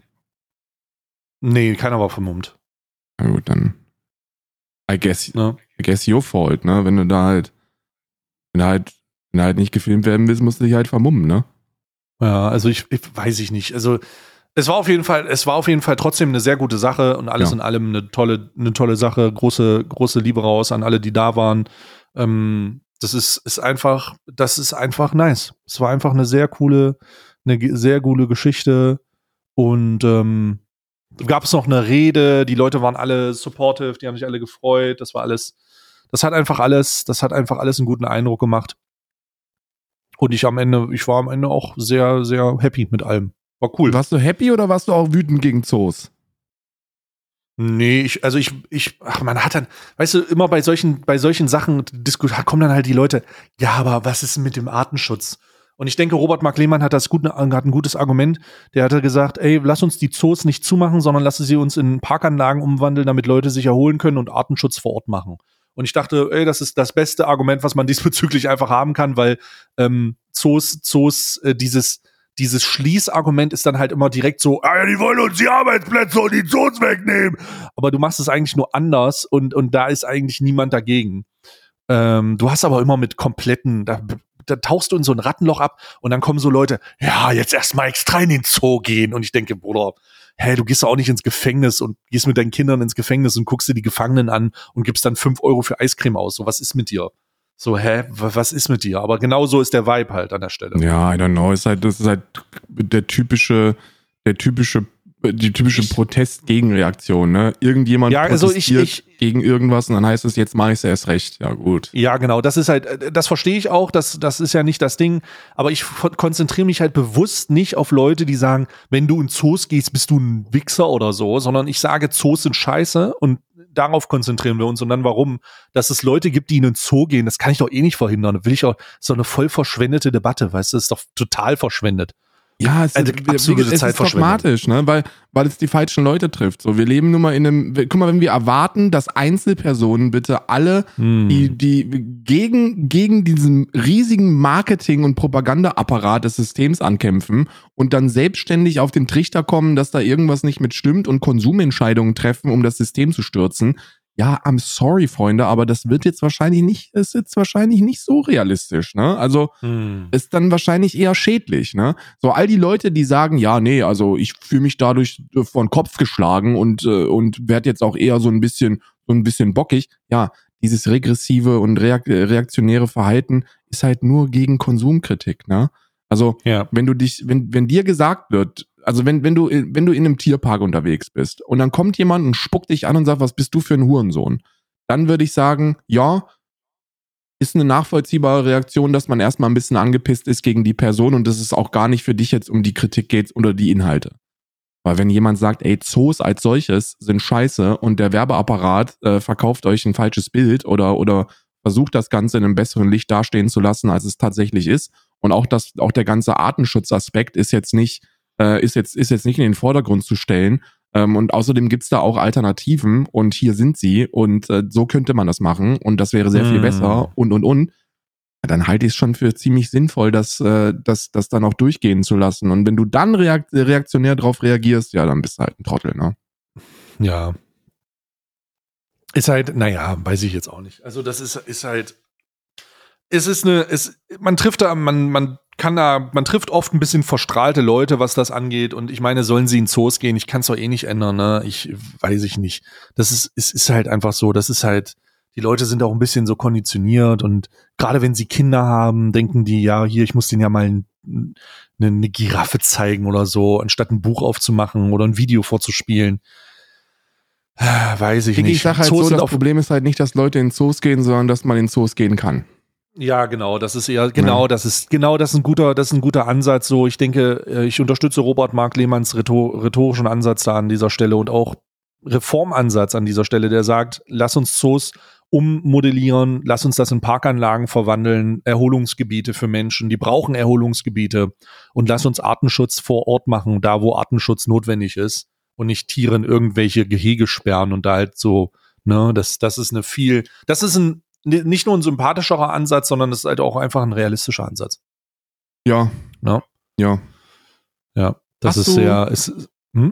nee, keiner war vermummt. Na gut, dann. I guess, ja. I guess your fault, ne? Wenn du da halt, wenn du halt, wenn du halt nicht gefilmt werden willst, musst du dich halt vermummen, ne? Ja, also ich, ich weiß ich nicht. Also, es war auf jeden Fall, es war auf jeden Fall trotzdem eine sehr gute Sache und alles ja. in allem eine tolle, eine tolle Sache. Große, große Liebe raus an alle, die da waren. Ähm, Das ist, ist einfach, das ist einfach nice. Es war einfach eine sehr coole, eine sehr coole Geschichte. Und ähm, gab es noch eine Rede, die Leute waren alle supportive, die haben sich alle gefreut. Das war alles, das hat einfach alles, das hat einfach alles einen guten Eindruck gemacht. Und ich am Ende, ich war am Ende auch sehr, sehr happy mit allem. War cool. Warst du happy oder warst du auch wütend gegen Zoos? Nee, ich, also ich, ich, ach, man hat dann, weißt du, immer bei solchen, bei solchen Sachen disku- kommen dann halt die Leute, ja, aber was ist mit dem Artenschutz? Und ich denke, Robert Mark Lehmann hat das gut, hat ein gutes Argument. Der hatte gesagt, ey, lass uns die Zoos nicht zumachen, sondern lass sie uns in Parkanlagen umwandeln, damit Leute sich erholen können und Artenschutz vor Ort machen. Und ich dachte, ey, das ist das beste Argument, was man diesbezüglich einfach haben kann, weil ähm, Zoos, Zoos, äh, dieses Dieses Schließargument ist dann halt immer direkt so, ah, die wollen uns die Arbeitsplätze und die Zoos wegnehmen. Aber du machst es eigentlich nur anders und, und da ist eigentlich niemand dagegen. Ähm, du hast aber immer mit kompletten, da, da tauchst du in so ein Rattenloch ab und dann kommen so Leute, ja, jetzt erstmal extra in den Zoo gehen. Und ich denke, Bruder, hä, du gehst doch auch nicht ins Gefängnis und gehst mit deinen Kindern ins Gefängnis und guckst dir die Gefangenen an und gibst dann fünf Euro für Eiscreme aus. So, was ist mit dir? So, hä, was ist mit dir? Aber genau so ist der Vibe halt an der Stelle. Ja, I don't know. Ist halt, das ist halt der typische, der typische, die typische ich, Protest-Gegenreaktion, ne? Irgendjemand ja, also protestiert ich, ich, gegen irgendwas und dann heißt es, jetzt mache ich es erst recht. Ja, gut. Ja, genau. Das ist halt, das verstehe ich auch. Das, das ist ja nicht das Ding. Aber ich konzentriere mich halt bewusst nicht auf Leute, die sagen, wenn du in Zoos gehst, bist du ein Wichser oder so, sondern ich sage, Zoos sind scheiße und darauf konzentrieren wir uns. Und dann warum? Dass es Leute gibt, die in einen Zoo gehen, das kann ich doch eh nicht verhindern. Da will ich auch, so eine voll verschwendete Debatte, weißt du, das ist doch total verschwendet. Ja, es, also, ist, absolute es ist dogmatisch, ne? weil, weil es die falschen Leute trifft. So, wir leben nun mal in einem, guck mal, wenn wir erwarten, dass Einzelpersonen bitte alle, hm. die, die gegen, gegen diesen riesigen Marketing- und Propagandaapparat des Systems ankämpfen und dann selbstständig auf den Trichter kommen, dass da irgendwas nicht mit stimmt und Konsumentscheidungen treffen, um das System zu stürzen. Ja, I'm sorry, Freunde, aber das wird jetzt wahrscheinlich nicht, ist jetzt wahrscheinlich nicht so realistisch, ne? Also, hm. ist dann wahrscheinlich eher schädlich, ne? So, all die Leute, die sagen, ja, nee, also ich fühle mich dadurch vor den Kopf geschlagen und, äh, und werde jetzt auch eher so ein bisschen, so ein bisschen bockig. Ja, dieses regressive und reak- reaktionäre Verhalten ist halt nur gegen Konsumkritik, ne? Also, ja. wenn du dich, wenn, wenn dir gesagt wird, also wenn, wenn du, wenn du in einem Tierpark unterwegs bist und dann kommt jemand und spuckt dich an und sagt, was bist du für ein Hurensohn? Dann würde ich sagen, ja, ist eine nachvollziehbare Reaktion, dass man erstmal ein bisschen angepisst ist gegen die Person und dass es auch gar nicht für dich jetzt um die Kritik geht oder die Inhalte. Weil wenn jemand sagt, ey, Zoos als solches sind scheiße und der Werbeapparat äh, verkauft euch ein falsches Bild oder, oder versucht das Ganze in einem besseren Licht dastehen zu lassen, als es tatsächlich ist. Und auch das, auch der ganze Artenschutzaspekt ist jetzt nicht, äh, ist jetzt, ist jetzt nicht in den Vordergrund zu stellen. Ähm, und außerdem gibt's da auch Alternativen und hier sind sie und äh, so könnte man das machen und das wäre sehr viel Mm. besser und und und. Dann halte ich es schon für ziemlich sinnvoll, das, äh, das, das dann auch durchgehen zu lassen. Und wenn du dann reakt- reaktionär drauf reagierst, ja, dann bist du halt ein Trottel, ne? Ja. Ist halt, naja, weiß ich jetzt auch nicht. Also das ist, ist halt, es ist eine, es, man trifft da, man, man kann da, man trifft oft ein bisschen verstrahlte Leute, was das angeht. Und ich meine, sollen sie in Zoos gehen? Ich kann es doch eh nicht ändern, ne? Ich, weiß ich nicht. Das ist, es ist halt einfach so, das ist halt, die Leute sind auch ein bisschen so konditioniert und gerade wenn sie Kinder haben, denken die, ja, hier, ich muss denen ja mal ein, eine, eine Giraffe zeigen oder so, anstatt ein Buch aufzumachen oder ein Video vorzuspielen. Weiß ich nicht. Ich sage halt Zoos so, das auch, Problem ist halt nicht, dass Leute in Zoos gehen, sondern dass man in Zoos gehen kann. ja, genau, das ist eher, genau, Ja. das ist, genau, das ist ein guter, das ist ein guter Ansatz. So, ich denke, ich unterstütze Robert Mark Lehmanns rhetor- rhetorischen Ansatz da an dieser Stelle und auch Reformansatz an dieser Stelle, der sagt, lass uns Zoos ummodellieren, lass uns das in Parkanlagen verwandeln, Erholungsgebiete für Menschen, die brauchen Erholungsgebiete und lass uns Artenschutz vor Ort machen, da wo Artenschutz notwendig ist und nicht Tiere in irgendwelche Gehege sperren und da halt so, ne, das, das ist eine viel, das ist ein, nicht nur ein sympathischerer Ansatz, sondern das ist halt auch einfach ein realistischer Ansatz. Ja. Ja. Ja. Ja, das Hast ist du- sehr, ist, hm?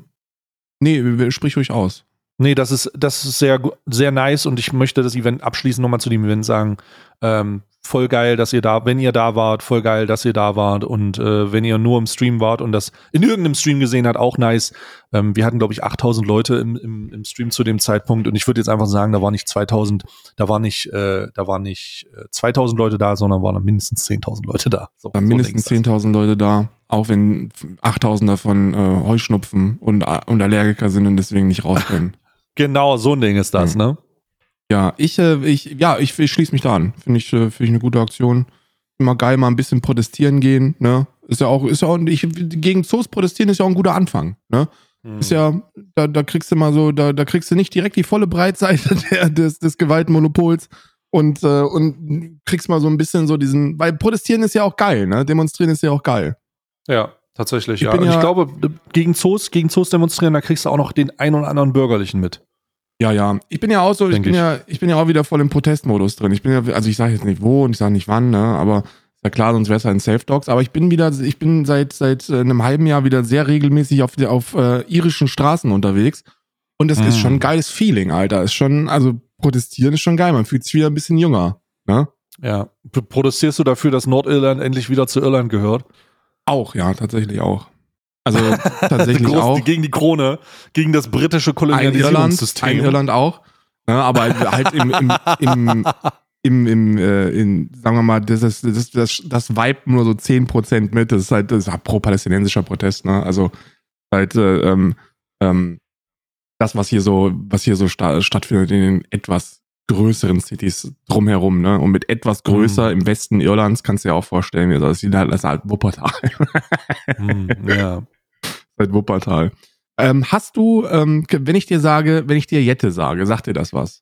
Nee, sprich ruhig aus. Nee, das ist, das ist sehr, gu- sehr nice und ich möchte das Event abschließend nochmal zu dem Event sagen. Ähm, voll geil, dass ihr da, wenn ihr da wart, voll geil, dass ihr da wart und äh, wenn ihr nur im Stream wart und das in irgendeinem Stream gesehen habt, auch nice. Ähm, wir hatten, glaube ich, achttausend Leute im, im, im Stream zu dem Zeitpunkt und ich würde jetzt einfach sagen, da waren nicht zweitausend, da war nicht, äh, da waren nicht äh, zweitausend Leute da, sondern waren mindestens zehntausend Leute da. So, Da so mindestens denke ich das. zehntausend Leute da, auch wenn achttausend davon äh, Heuschnupfen und, und Allergiker sind und deswegen nicht raus können. Genau, so ein Ding ist das, Mhm. ne? Ja, ich, äh, ich, ja, ich, ich schließe mich da an. Finde ich, äh, finde ich eine gute Aktion. Immer geil, mal ein bisschen protestieren gehen, ne? Ist ja auch, ist ja auch, ich, gegen Zoos protestieren ist ja auch ein guter Anfang, ne? Hm. Ist ja, da, da kriegst du mal so, da, da kriegst du nicht direkt die volle Breitseite der, des, des Gewaltmonopols und, äh, und kriegst mal so ein bisschen so diesen, weil protestieren ist ja auch geil, ne? Demonstrieren ist ja auch geil. Ja, tatsächlich, Ich ja. bin Und ja- ich glaube, gegen Zoos, gegen Zoos demonstrieren, da kriegst du auch noch den ein oder anderen Bürgerlichen mit. Ja, ja. Ich bin ja auch so, ich Denk bin ich. ja, ich bin ja auch wieder voll im Protestmodus drin. Ich bin ja, also ich sage jetzt nicht wo und ich sage nicht wann, ne, aber ist ja klar, sonst wäre es halt ein Safe Dogs. Aber ich bin wieder, ich bin seit seit äh, einem halben Jahr wieder sehr regelmäßig auf die- auf äh, irischen Straßen unterwegs und das ist Mm. schon ein geiles Feeling, Alter. Ist schon, also protestieren ist schon geil. Man fühlt sich wieder ein bisschen jünger, ne? Ja. P- Protestierst du dafür, dass Nordirland endlich wieder zu Irland gehört? Auch, ja, tatsächlich auch. Also tatsächlich Groß- auch. Gegen die Krone, gegen das britische Ein Irland, Kolonialisierungssystem. ein Irland auch. Ne, aber halt im, im, im, im, im äh, in, sagen wir mal, das ist das, das, das Vibe nur so zehn Prozent mit. Das ist halt, das ist halt pro-palästinensischer Protest, ne? Also halt äh, ähm, ähm, das, was hier so, was hier so sta- stattfindet in den etwas größeren Cities drumherum, ne? Und mit etwas größer Mhm. im Westen Irlands kannst du dir auch vorstellen, wie das ist halt, das ist halt Wuppertal. Hm, ja. Seit Wuppertal. Ähm, hast du, ähm, wenn ich dir sage, wenn ich dir Jette sage, sagt dir das was?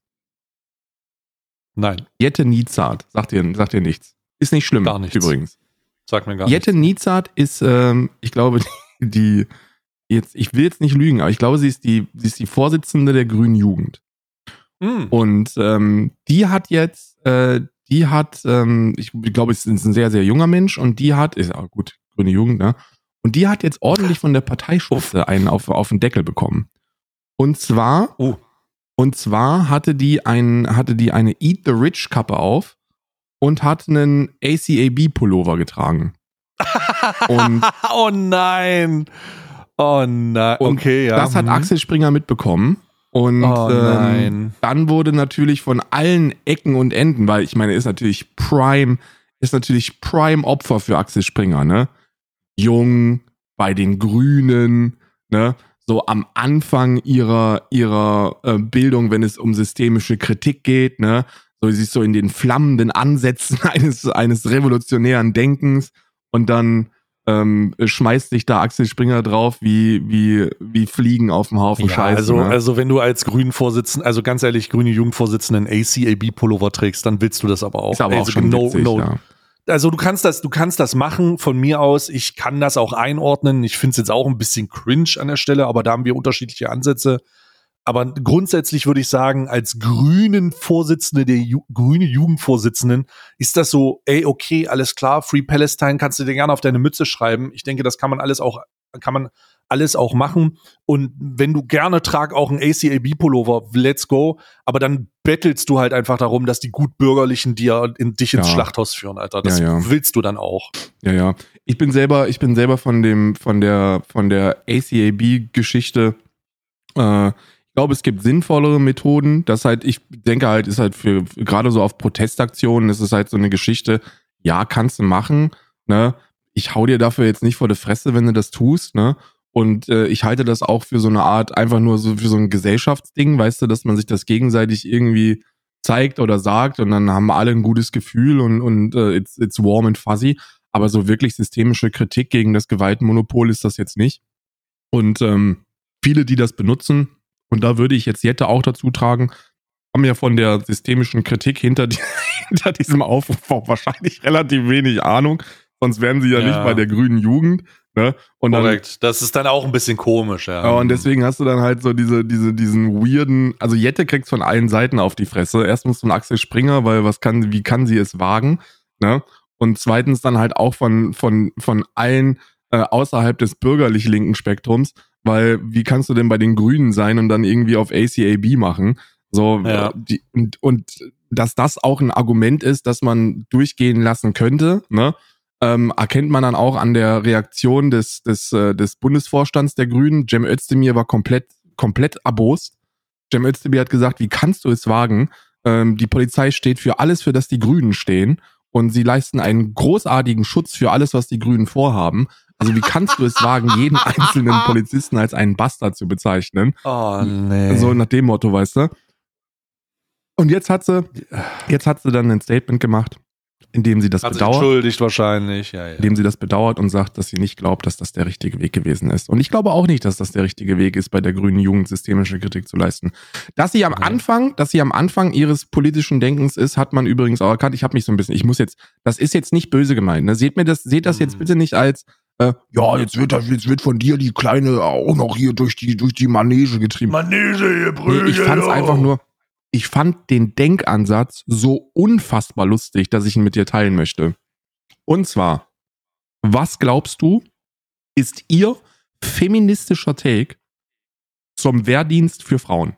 Nein, Jette Nizard, sagt dir, sagt dir nichts. Ist nicht schlimm, Gar nichts. übrigens. sag mir gar Jette nichts. Nizard ist, ähm, ich glaube, die, jetzt, ich will jetzt nicht lügen, aber ich glaube, sie ist die, sie ist die Vorsitzende der Grünen Jugend. Hm. Und ähm, die hat jetzt, äh, die hat, ähm, ich glaube, es ist ein sehr, sehr junger Mensch und die hat, ist auch gut, Grüne Jugend, ne? Und die hat jetzt ordentlich von der Parteispitze einen auf, auf den Deckel bekommen. Und zwar, Oh. und zwar hatte die ein, hatte die eine Eat the Rich Kappe auf und hat einen A C A B Pullover getragen. Und oh nein. Oh nein. Und Okay, ja. das hat hm. Axel Springer mitbekommen. Und Oh ähm, nein. dann wurde natürlich von allen Ecken und Enden, weil ich meine, er ist natürlich Prime, ist natürlich Prime Opfer für Axel Springer, ne? Jung, bei den Grünen, ne? So am Anfang ihrer, ihrer äh, Bildung, wenn es um systemische Kritik geht, ne? So, sie ist so in den flammenden Ansätzen eines, eines revolutionären Denkens und dann ähm, schmeißt sich da Axel Springer drauf wie, wie, wie Fliegen auf dem Haufen ja, Scheiße. Also, ne? also wenn du als Grünen-Vorsitzender, also ganz ehrlich, grüne Jugendvorsitzenden A C A B-Pullover trägst, dann willst du das aber auch. Ist aber also, auch schon no, witzig, no. ja. Also du kannst das, du kannst das machen von mir aus. Ich kann das auch einordnen. Ich finde es jetzt auch ein bisschen cringe an der Stelle, aber da haben wir unterschiedliche Ansätze. Aber grundsätzlich würde ich sagen, als grünen Vorsitzende der Ju- grüne Jugendvorsitzenden ist das so, ey, okay, alles klar, Free Palestine kannst du dir gerne auf deine Mütze schreiben. Ich denke, das kann man alles auch, kann man alles auch machen. Und wenn du gerne trag auch einen A C A B-Pullover, let's go. Aber dann bettelst du halt einfach darum, dass die Gutbürgerlichen dir in dich ins Ja. Schlachthaus führen, Alter. Das Ja, ja. willst du dann auch. Ja, ja. Ich bin selber, ich bin selber von dem, von der, von der A C A B-Geschichte, äh, ich glaube, es gibt sinnvollere Methoden. Das halt, ich denke halt, ist halt für, gerade so auf Protestaktionen, ist es halt so eine Geschichte, ja, kannst du machen, ne? Ich hau dir dafür jetzt nicht vor die Fresse, wenn du das tust, ne? Und äh, ich halte das auch für so eine Art, einfach nur so für so ein Gesellschaftsding, weißt du, dass man sich das gegenseitig irgendwie zeigt oder sagt und dann haben alle ein gutes Gefühl und, und uh, it's, it's warm and fuzzy. Aber so wirklich systemische Kritik gegen das Gewaltmonopol ist das jetzt nicht. Und ähm, viele, die das benutzen, und da würde ich jetzt Jette auch dazu tragen, haben ja von der systemischen Kritik hinter, die, hinter diesem Aufruf auch wahrscheinlich relativ wenig Ahnung. Sonst wären sie ja, ja. nicht bei der grünen Jugend. Ne? Und Korrekt. Dann, das ist dann auch ein bisschen komisch, ja. ja. Und deswegen hast du dann halt so diese, diese, diesen weirden, also Jette kriegt's von allen Seiten auf die Fresse. Erstens von Axel Springer, weil was kann, wie kann sie es wagen? Ne? Und zweitens dann halt auch von, von, von allen äh, außerhalb des bürgerlich linken Spektrums, weil wie kannst du denn bei den Grünen sein und dann irgendwie auf A C A B machen? So, ja. die, und, und dass das auch ein Argument ist, dass man durchgehen lassen könnte, ne? Ähm, erkennt man dann auch an der Reaktion des, des, äh, des Bundesvorstands der Grünen. Cem Özdemir war komplett, komplett erbost. Cem Özdemir hat gesagt, wie kannst du es wagen? Ähm, die Polizei steht für alles, für das die Grünen stehen. Und sie leisten einen großartigen Schutz für alles, was die Grünen vorhaben. Also wie kannst du es wagen, jeden einzelnen Polizisten als einen Bastard zu bezeichnen? Oh, nee. So nach dem Motto, weißt du? Und jetzt hat sie, jetzt hat sie dann ein Statement gemacht, indem sie das hat bedauert. Entschuldigt wahrscheinlich, ja, ja. Indem sie das bedauert und sagt, dass sie nicht glaubt, dass das der richtige Weg gewesen ist. Und ich glaube auch nicht, dass das der richtige Weg ist, bei der grünen Jugend systemische Kritik zu leisten. Dass sie am Anfang, dass sie am Anfang ihres politischen Denkens ist, hat man übrigens auch erkannt. Ich habe mich so ein bisschen, ich muss jetzt, das ist jetzt nicht böse gemeint. Ne? Seht mir das, seht das jetzt bitte nicht als, äh, ja, jetzt wird das, jetzt wird von dir die Kleine auch noch hier durch die, durch die Manege getrieben. Manege, ihr Brüder. Nee, ich fand's einfach nur, ich fand den Denkansatz so unfassbar lustig, dass ich ihn mit dir teilen möchte. Und zwar, was glaubst du, ist ihr feministischer Take zum Wehrdienst für Frauen?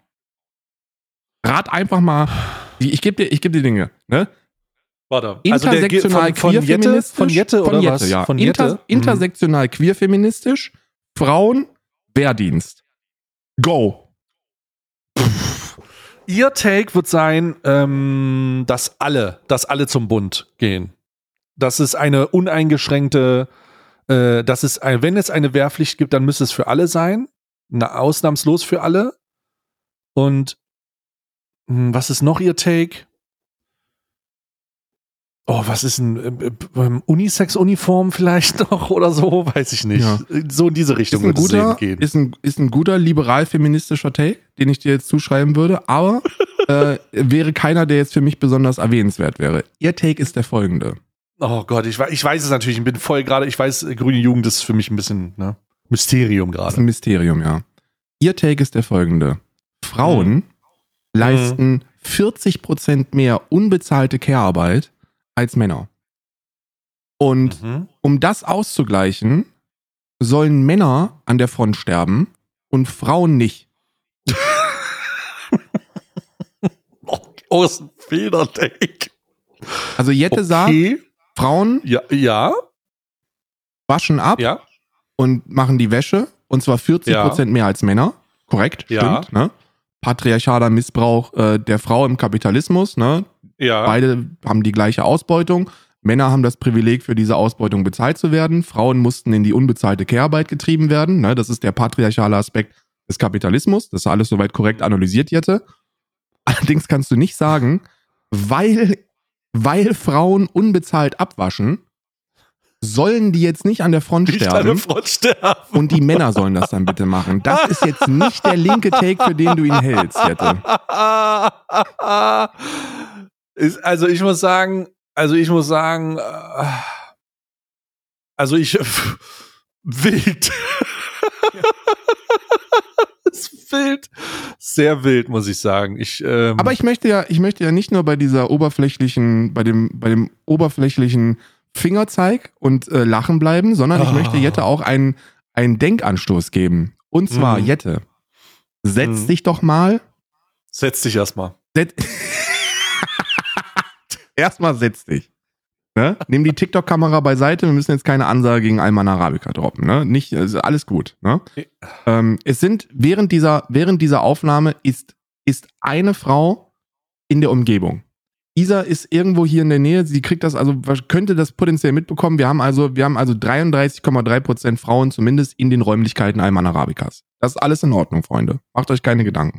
Rat einfach mal, ich gebe dir, ich gebe dir Dinge, ne? Warte, intersektional also von, von queer-feministisch. Von Jette oder von Jette, was? ja. Von Inter, Jette? intersektional queer-feministisch, Frauen, Wehrdienst. Go. Ihr Take wird sein, ähm, dass alle, dass alle zum Bund gehen. Das ist eine uneingeschränkte, äh, das ist, ein, wenn es eine Wehrpflicht gibt, dann müsste es für alle sein. Na, ausnahmslos für alle. Und mh, was ist noch ihr Take? Oh, was ist ein äh, äh, Unisex-Uniform vielleicht noch oder so? Weiß ich nicht. Ja. So in diese Richtung Ist ein, wird es guter, eben gehen. ist, ein, ist ein guter liberal-feministischer Take, den ich dir jetzt zuschreiben würde, aber äh, wäre keiner, der jetzt für mich besonders erwähnenswert wäre. Ihr Take ist der folgende. Oh Gott, ich, ich weiß es natürlich, ich bin voll gerade, ich weiß, grüne Jugend ist für mich ein bisschen ne, Mysterium Das ist gerade. ein Mysterium, ja. Ihr Take ist der folgende. Frauen Mhm. leisten vierzig Prozent mehr unbezahlte Care-Arbeit als Männer. Und Mhm. um das auszugleichen, sollen Männer an der Front sterben und Frauen nicht. Oh, ist ein Fehler-Take. Also Jette sagt, Okay. Frauen Ja, ja, waschen ab ja. und machen die Wäsche und zwar vierzig Prozent Ja. mehr als Männer. Korrekt, Ja. stimmt. Ne? Patriarchaler Missbrauch äh, der Frau im Kapitalismus. Ne? Ja. Beide haben die gleiche Ausbeutung. Männer haben das Privileg, für diese Ausbeutung bezahlt zu werden. Frauen mussten in die unbezahlte Care-Arbeit getrieben werden. Ne? Das ist der patriarchale Aspekt des Kapitalismus. Das ist alles soweit korrekt analysiert, Jette. Allerdings kannst du nicht sagen, weil, weil Frauen unbezahlt abwaschen, sollen die jetzt nicht an der Front Nicht sterben. an der Front sterben. Und die Männer sollen das dann bitte machen. Das ist jetzt nicht der linke Take, für den du ihn hältst, Jette. Ist, also ich muss sagen, also ich muss sagen, also ich wild. Ist wild. Sehr wild, muss ich sagen. Ich, ähm Aber ich möchte ja, ich möchte ja nicht nur bei dieser oberflächlichen, bei dem, bei dem oberflächlichen Fingerzeig und äh, Lachen bleiben, sondern ich oh. möchte Jette auch einen, einen Denkanstoß geben. Und zwar, mhm. Jette, setz mhm. dich doch mal. Setz dich erstmal. Set erstmal setz dich. Ne? Nimm die TikTok-Kamera beiseite, wir müssen jetzt keine Ansage gegen Ayman Arabica droppen. Ne? Nicht, also alles gut. Ne? Okay. Ähm, es sind, während dieser, während dieser Aufnahme ist, ist eine Frau in der Umgebung. Isa ist irgendwo hier in der Nähe, sie kriegt das, also könnte das potenziell mitbekommen. Wir haben also, wir haben also dreiunddreißig Komma drei Prozent Frauen zumindest in den Räumlichkeiten Ayman Arabicas. Das ist alles in Ordnung, Freunde. Macht euch keine Gedanken.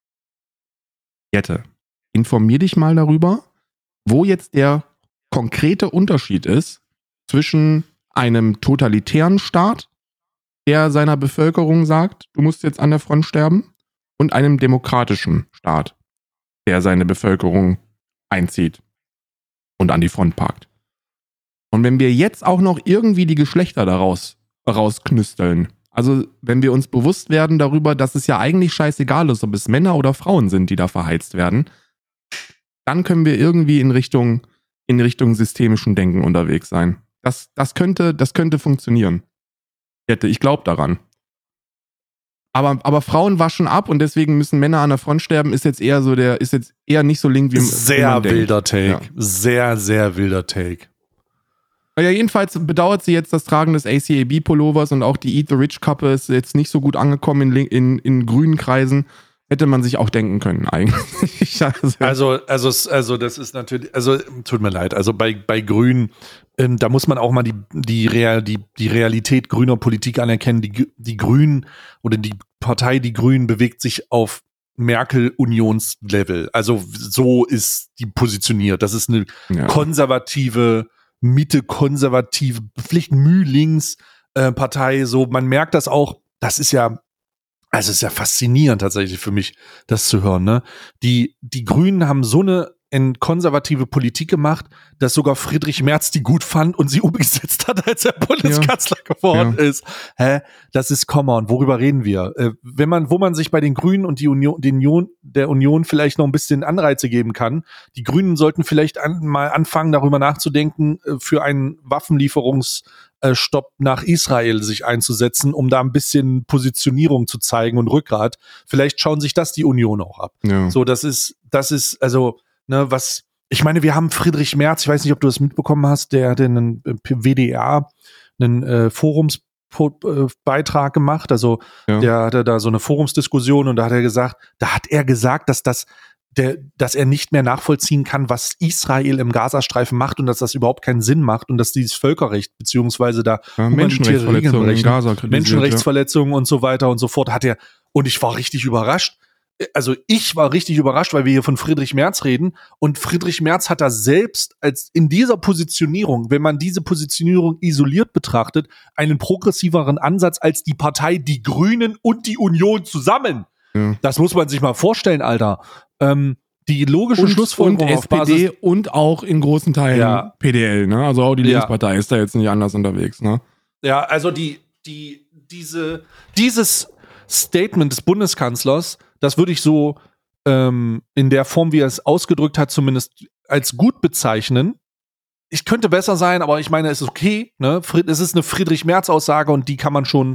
Jette, informier dich mal darüber, wo jetzt der konkrete Unterschied ist zwischen einem totalitären Staat, der seiner Bevölkerung sagt, du musst jetzt an der Front sterben, und einem demokratischen Staat, der seine Bevölkerung einzieht und an die Front parkt. Und wenn wir jetzt auch noch irgendwie die Geschlechter daraus rausknüsteln, also wenn wir uns bewusst werden darüber, dass es ja eigentlich scheißegal ist, ob es Männer oder Frauen sind, die da verheizt werden, dann können wir irgendwie in Richtung in Richtung systemischen Denken unterwegs sein. Das, das könnte, das könnte funktionieren. Ich glaube daran. Aber, aber Frauen waschen ab und deswegen müssen Männer an der Front sterben, ist jetzt eher so der, ist jetzt eher nicht so link wie sehr man denkt. wilder Take. Ja. Sehr, sehr wilder Take. Ja, jedenfalls bedauert sie jetzt das Tragen des A C A B-Pullovers und auch die Eat the Rich Kappe ist jetzt nicht so gut angekommen in, in, in grünen Kreisen. Hätte man sich auch denken können, eigentlich. also, also, also, das ist natürlich, also, tut mir leid, also bei, bei Grünen, ähm, da muss man auch mal die, die, Real, die, die Realität grüner Politik anerkennen. Die, die Grünen oder die Partei Die Grünen bewegt sich auf Merkel-Unionslevel. Also, so ist die positioniert. Das ist eine ja. konservative, Mitte-konservative, vielleicht Müh-Links äh, Partei. So, man merkt das auch, das ist ja, Also es ist ja faszinierend tatsächlich für mich, das zu hören. Ne? Die, die Grünen haben so eine konservative Politik gemacht, dass sogar Friedrich Merz die gut fand und sie umgesetzt hat, als er Bundeskanzler ja. geworden ja. ist. Hä? Das ist come on, worüber reden wir? Äh, wenn man, wo man sich bei den Grünen und die Union, den Union, der Union vielleicht noch ein bisschen Anreize geben kann, die Grünen sollten vielleicht an, mal anfangen, darüber nachzudenken, äh, für einen Waffenlieferungs Stopp nach Israel sich einzusetzen, um da ein bisschen Positionierung zu zeigen und Rückgrat. Vielleicht schauen sich das die Union auch ab. Ja. So, das ist, das ist, also, ne, was, ich meine, wir haben Friedrich Merz, ich weiß nicht, ob du das mitbekommen hast, der hat einen W D R, einen äh, Forumsbeitrag gemacht, also, ja. der hatte da so eine Forumsdiskussion und da hat er gesagt, da hat er gesagt, dass das Der, dass er nicht mehr nachvollziehen kann, was Israel im Gazastreifen macht und dass das überhaupt keinen Sinn macht und dass dieses Völkerrecht beziehungsweise da ja, Menschenrechtsverletzungen in Gaza Menschenrechtsverletzungen ja. und so weiter und so fort hat er, und ich war richtig überrascht. Also ich war richtig überrascht, weil wir hier von Friedrich Merz reden und Friedrich Merz hat da selbst als in dieser Positionierung, wenn man diese Positionierung isoliert betrachtet, einen progressiveren Ansatz als die Partei Die Grünen und die Union zusammen. Ja. Das muss man sich mal vorstellen, Alter. Ähm, die logische und, Schlussfolgerung und auf Basis S P D und auch in großen Teilen ja. P D L, ne? Also auch die Linkspartei ja. ist da jetzt nicht anders unterwegs, ne? Ja, also die, die, diese, dieses Statement des Bundeskanzlers, das würde ich so ähm, in der Form, wie er es ausgedrückt hat, zumindest als gut bezeichnen. Ich könnte besser sein, aber ich meine, es ist okay, ne? Es ist eine Friedrich-Merz-Aussage und die kann man schon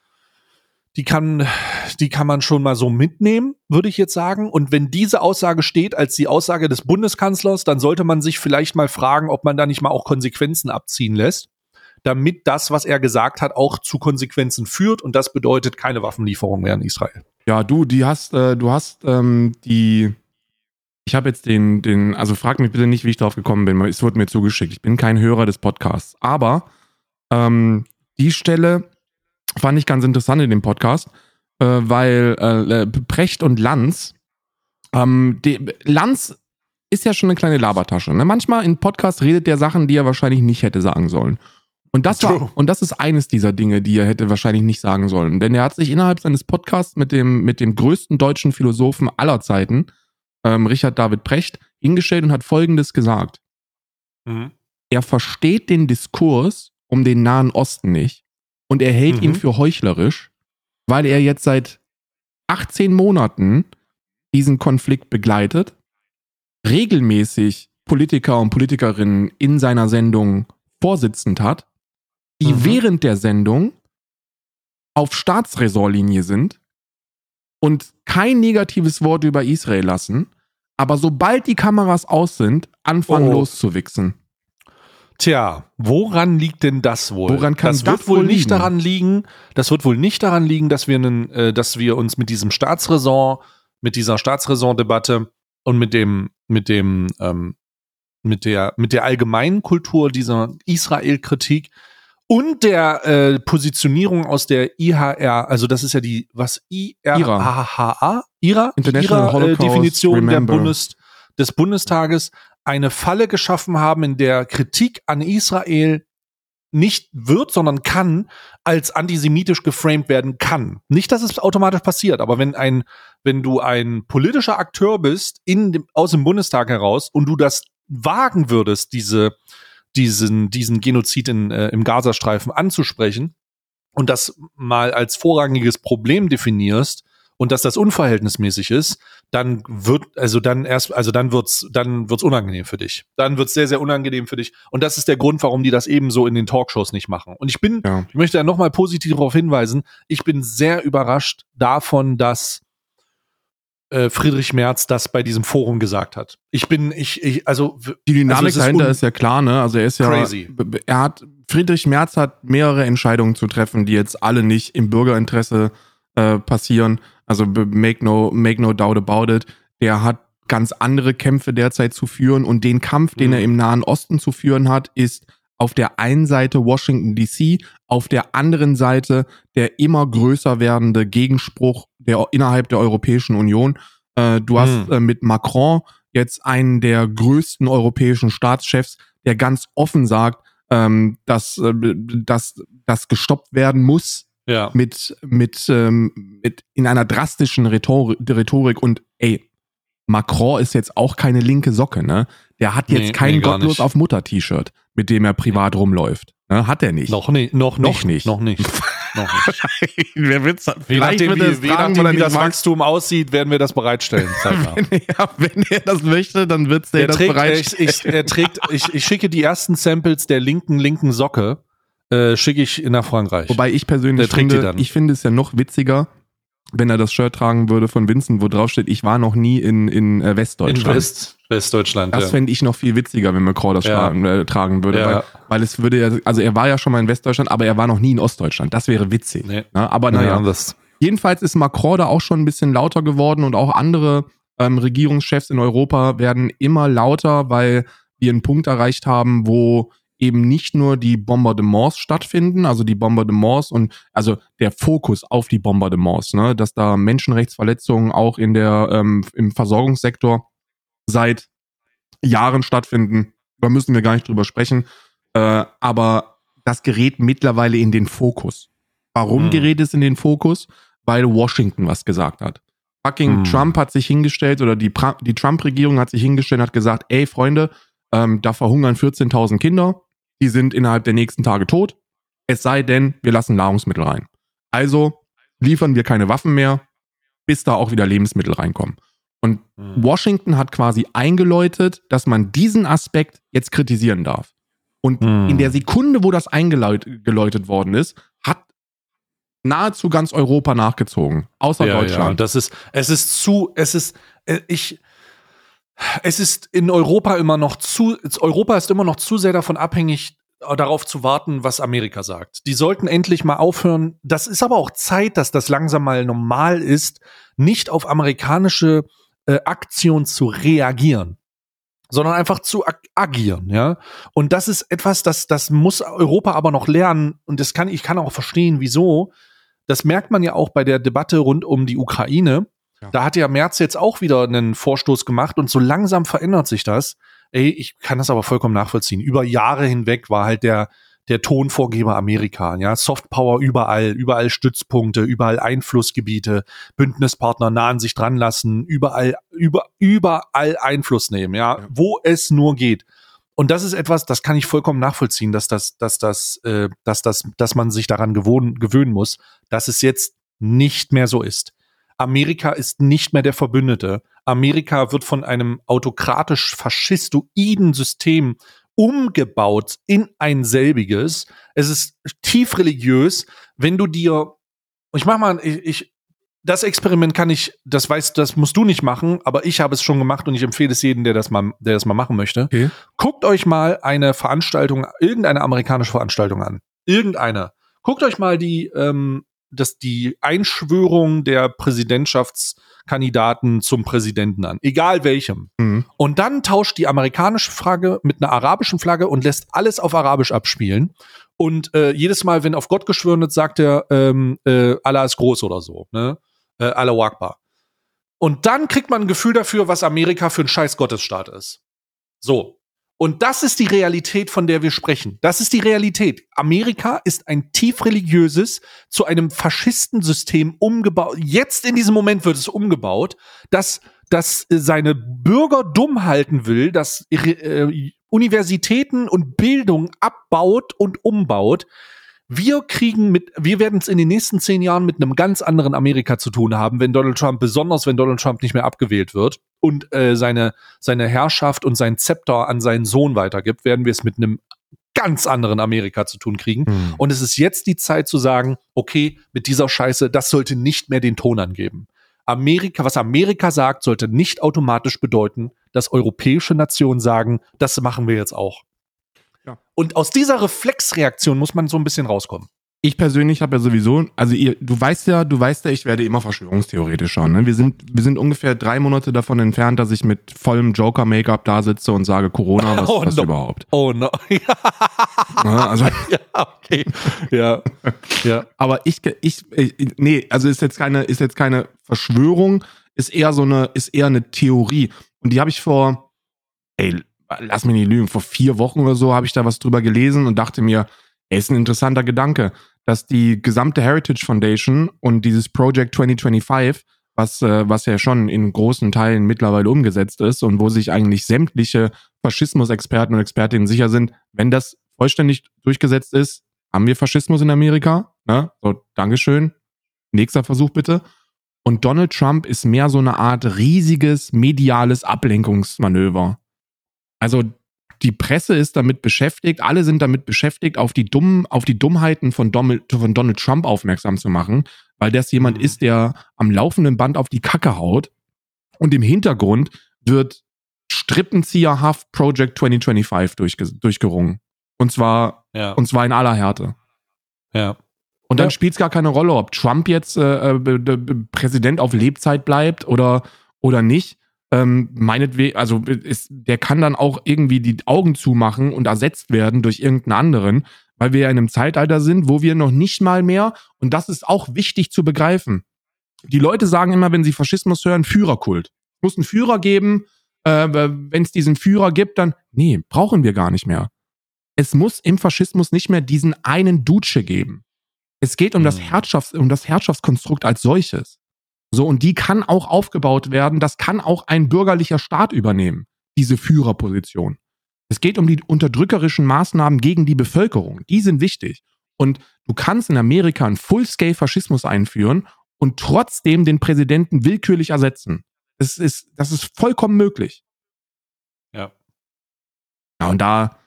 Die kann, die kann man schon mal so mitnehmen, würde ich jetzt sagen. Und wenn diese Aussage steht als die Aussage des Bundeskanzlers, dann sollte man sich vielleicht mal fragen, ob man da nicht mal auch Konsequenzen abziehen lässt, damit das, was er gesagt hat, auch zu Konsequenzen führt. Und das bedeutet keine Waffenlieferung mehr an Israel. Ja, du, die hast, äh, du hast ähm, die. Ich habe jetzt den, den, also frag mich bitte nicht, wie ich drauf gekommen bin. Es wurde mir zugeschickt. Ich bin kein Hörer des Podcasts, aber ähm, die Stelle fand ich ganz interessant in dem Podcast, äh, weil äh, Precht und Lanz, ähm, die, Lanz ist ja schon eine kleine Labertasche. Ne? Manchmal in Podcasts redet der Sachen, die er wahrscheinlich nicht hätte sagen sollen. Und das war, und das ist eines dieser Dinge, die er hätte wahrscheinlich nicht sagen sollen. Denn er hat sich innerhalb seines Podcasts mit dem, mit dem größten deutschen Philosophen aller Zeiten, ähm, Richard David Precht, hingestellt und hat Folgendes gesagt. Mhm. Er versteht den Diskurs um den Nahen Osten nicht und er hält mhm. ihn für heuchlerisch, weil er jetzt seit achtzehn Monaten diesen Konflikt begleitet, regelmäßig Politiker und Politikerinnen in seiner Sendung vorsitzend hat, die mhm. während der Sendung auf Staatsräsorlinie sind und kein negatives Wort über Israel lassen, aber sobald die Kameras aus sind, anfangen oh. loszuwichsen. Tja, woran liegt denn das wohl? Woran kann das, das wird wohl wohl nicht liegen? daran liegen. Das wird wohl nicht daran liegen, dass wir einen, äh, dass wir uns mit diesem Staatsräson, mit dieser Staatsräson-Debatte und mit dem, mit dem, ähm, mit der, mit der allgemeinen Kultur dieser Israel-Kritik und der äh, Positionierung aus der I H R, also das ist ja die, was I R H A, I R A, International Holocaust Definition Remember. der Bundes, des Bundestages, eine Falle geschaffen haben, in der Kritik an Israel nicht wird, sondern kann, als antisemitisch geframed werden kann. Nicht, dass es automatisch passiert, aber wenn ein, wenn du ein politischer Akteur bist, in dem, aus dem Bundestag heraus und du das wagen würdest, diese, diesen, diesen Genozid in, äh, im Gazastreifen anzusprechen und das mal als vorrangiges Problem definierst und dass das unverhältnismäßig ist, dann wird, also dann erst, also dann wird's, dann wird's unangenehm für dich. Dann wird's sehr, sehr unangenehm für dich. Und das ist der Grund, warum die das eben so in den Talkshows nicht machen. Und ich bin, ja. ich möchte ja nochmal positiv darauf hinweisen, ich bin sehr überrascht davon, dass äh, Friedrich Merz das bei diesem Forum gesagt hat. Ich bin, ich, ich also die Dynamik also dahinter ist ja klar, ne? Also er ist ja, crazy. er hat, Friedrich Merz hat mehrere Entscheidungen zu treffen, die jetzt alle nicht im Bürgerinteresse äh, passieren. Also make no, make no doubt about it. Der hat ganz andere Kämpfe derzeit zu führen und den Kampf, den mhm. er im Nahen Osten zu führen hat, ist auf der einen Seite Washington D C, auf der anderen Seite der immer größer werdende Gegenspruch der innerhalb der Europäischen Union. Äh, du hast mhm. äh, mit Macron jetzt einen der größten europäischen Staatschefs, der ganz offen sagt, ähm, dass, äh, dass das gestoppt werden muss. Ja. Mit, mit, ähm, mit in einer drastischen Rhetorik, Rhetorik und ey, Macron ist jetzt auch keine linke Socke, ne? Der hat jetzt nee, kein nee, Gottlos auf Mutter-T-Shirt, mit dem er privat rumläuft. Ne? Hat er nicht. Noch, nee, noch, noch nicht. Noch nicht. Noch nicht. Wer wird's, wie nachdem, wird wie, wie, fragen, nachdem, wie das mag. Wachstum aussieht, werden wir das bereitstellen. wenn, ja, wenn er das möchte, dann wird's der, der das trägt, bereitstellen. Ich, ich, er trägt, ich, ich schicke die ersten Samples der linken, linken Socke. Äh, schicke ich nach Frankreich. Wobei ich persönlich finde, ich finde es ja noch witziger, wenn er das Shirt tragen würde von Vincent, wo drauf steht, ich war noch nie in, in äh, Westdeutschland. In West, Westdeutschland, Das ja. fände ich noch viel witziger, wenn Macron das ja. tragen, äh, tragen würde. Ja. Weil, weil es würde ja, also er war ja schon mal in Westdeutschland, aber er war noch nie in Ostdeutschland. Das wäre witzig. Nee. Na, aber naja. Ja, jedenfalls ist Macron da auch schon ein bisschen lauter geworden und auch andere ähm, Regierungschefs in Europa werden immer lauter, weil wir einen Punkt erreicht haben, wo eben nicht nur die Bombardements stattfinden, also die Bombardements und also der Fokus auf die Bombardements, ne, dass da Menschenrechtsverletzungen auch in der ähm, im Versorgungssektor seit Jahren stattfinden. Da müssen wir gar nicht drüber sprechen. Äh, aber das gerät mittlerweile in den Fokus. Warum hm. gerät es in den Fokus? Weil Washington was gesagt hat. Fucking hm. Trump hat sich hingestellt oder die, pra- die Trump-Regierung hat sich hingestellt und hat gesagt, ey Freunde, ähm, da verhungern vierzehntausend Kinder. Die sind innerhalb der nächsten Tage tot. Es sei denn, wir lassen Nahrungsmittel rein. Also liefern wir keine Waffen mehr, bis da auch wieder Lebensmittel reinkommen. Und mhm. Washington hat quasi eingeläutet, dass man diesen Aspekt jetzt kritisieren darf. Und mhm. in der Sekunde, wo das eingeläutet worden ist, hat nahezu ganz Europa nachgezogen. Außer ja, Deutschland. Ja, das ist, es ist zu, es ist, ich, Es ist in Europa immer noch zu, Europa ist immer noch zu sehr davon abhängig, darauf zu warten, was Amerika sagt. Die sollten endlich mal aufhören. Das ist aber auch Zeit, dass das langsam mal normal ist, nicht auf amerikanische äh, Aktion zu reagieren, sondern einfach zu ag- agieren, ja. Und das ist etwas, das, das muss Europa aber noch lernen. Und das kann, ich kann auch verstehen, wieso. Das merkt man ja auch bei der Debatte rund um die Ukraine. Ja. Da hat ja Merz jetzt auch wieder einen Vorstoß gemacht und so langsam verändert sich das. Ey, ich kann das aber vollkommen nachvollziehen. Über Jahre hinweg war halt der, der Tonvorgeber Amerika, ja, Softpower überall, überall Stützpunkte, überall Einflussgebiete, Bündnispartner nah an sich dran lassen, überall, über, überall Einfluss nehmen, ja, ja, wo es nur geht. Und das ist etwas, das kann ich vollkommen nachvollziehen, dass das, dass das, äh, dass das, dass man sich daran gewohnen, gewöhnen muss, dass es jetzt nicht mehr so ist. Amerika ist nicht mehr der Verbündete. Amerika wird von einem autokratisch-faschistoiden System umgebaut in ein selbiges. Es ist tief religiös. Wenn du dir, ich mach mal, ich, ich das Experiment kann ich, das weißt, das musst du nicht machen, aber ich habe es schon gemacht und ich empfehle es jedem, der das mal, der das mal machen möchte. Okay. Guckt euch mal eine Veranstaltung, irgendeine amerikanische Veranstaltung an. Irgendeine. Guckt euch mal die, ähm, das, die Einschwörung der Präsidentschaftskandidaten zum Präsidenten an. Egal welchem. Mhm. Und dann tauscht die amerikanische Flagge mit einer arabischen Flagge und lässt alles auf Arabisch abspielen. Und äh, jedes Mal, wenn auf Gott geschworen wird, sagt er, ähm, äh, Allah ist groß oder so. Ne? Äh, Allahu Akbar. Und dann kriegt man ein Gefühl dafür, was Amerika für ein scheiß Gottesstaat ist. So. Und das ist die Realität, von der wir sprechen. Das ist die Realität. Amerika ist ein tief religiöses, zu einem Faschistensystem umgebaut. Jetzt in diesem Moment wird es umgebaut, dass das seine Bürger dumm halten will, dass äh, Universitäten und Bildung abbaut und umbaut. Wir kriegen mit, wir werden es in den nächsten zehn Jahren mit einem ganz anderen Amerika zu tun haben, wenn Donald Trump, besonders wenn Donald Trump nicht mehr abgewählt wird und äh, seine, seine Herrschaft und sein Zepter an seinen Sohn weitergibt, werden wir es mit einem ganz anderen Amerika zu tun kriegen. Mhm. Und es ist jetzt die Zeit zu sagen, okay, mit dieser Scheiße, das sollte nicht mehr den Ton angeben. Amerika, was Amerika sagt, sollte nicht automatisch bedeuten, dass europäische Nationen sagen, das machen wir jetzt auch. Ja. Und aus dieser Reflexreaktion muss man so ein bisschen rauskommen. Ich persönlich habe ja sowieso, also ihr, du weißt ja, du weißt ja, ich werde immer verschwörungstheoretischer. Ne? Wir sind, wir sind ungefähr drei Monate davon entfernt, dass ich mit vollem Joker-Make-up da sitze und sage, Corona, was oh, ist das no. überhaupt? Oh no. ja, also, ja, okay. Ja, ja. Aber ich, ich, ich, nee, also ist jetzt keine, ist jetzt keine Verschwörung, ist eher so eine, ist eher eine Theorie. Und die habe ich vor, ey, lass mich nicht lügen, vor vier Wochen oder so habe ich da was drüber gelesen und dachte mir, ey, ist ein interessanter Gedanke, dass die gesamte Heritage Foundation und dieses Project zwanzig fünfundzwanzig, was, äh, was ja schon in großen Teilen mittlerweile umgesetzt ist und wo sich eigentlich sämtliche Faschismus-Experten und Expertinnen sicher sind, wenn das vollständig durchgesetzt ist, haben wir Faschismus in Amerika. Ne? So, Dankeschön. Nächster Versuch bitte. Und Donald Trump ist mehr so eine Art riesiges mediales Ablenkungsmanöver. Also die Presse ist damit beschäftigt, alle sind damit beschäftigt, auf die dummen, auf die Dummheiten von Donald, von Donald Trump aufmerksam zu machen, weil das jemand ist, der am laufenden Band auf die Kacke haut. Und im Hintergrund wird strippenzieherhaft Project zwanzig fünfundzwanzig durchge- durchgerungen. Und zwar, ja. und zwar in aller Härte. Ja. Und dann ja. spielt es gar keine Rolle, ob Trump jetzt äh, b- b- Präsident auf Lebzeit bleibt oder, oder nicht. Ähm, meinetwegen, also ist, der kann dann auch irgendwie die Augen zumachen und ersetzt werden durch irgendeinen anderen, weil wir ja in einem Zeitalter sind, wo wir noch nicht mal mehr, und das ist auch wichtig zu begreifen, die Leute sagen immer, wenn sie Faschismus hören, Führerkult. Es muss einen Führer geben, äh, wenn es diesen Führer gibt, dann, nee, brauchen wir gar nicht mehr. Es muss im Faschismus nicht mehr diesen einen Duce geben. Es geht um das Herrschafts-, um das Herrschaftskonstrukt als solches. So, und die kann auch aufgebaut werden, das kann auch ein bürgerlicher Staat übernehmen, diese Führerposition. Es geht um die unterdrückerischen Maßnahmen gegen die Bevölkerung, die sind wichtig. Und du kannst in Amerika einen Full-Scale-Faschismus einführen und trotzdem den Präsidenten willkürlich ersetzen. Das ist, das ist vollkommen möglich. Ja. Ja, und da,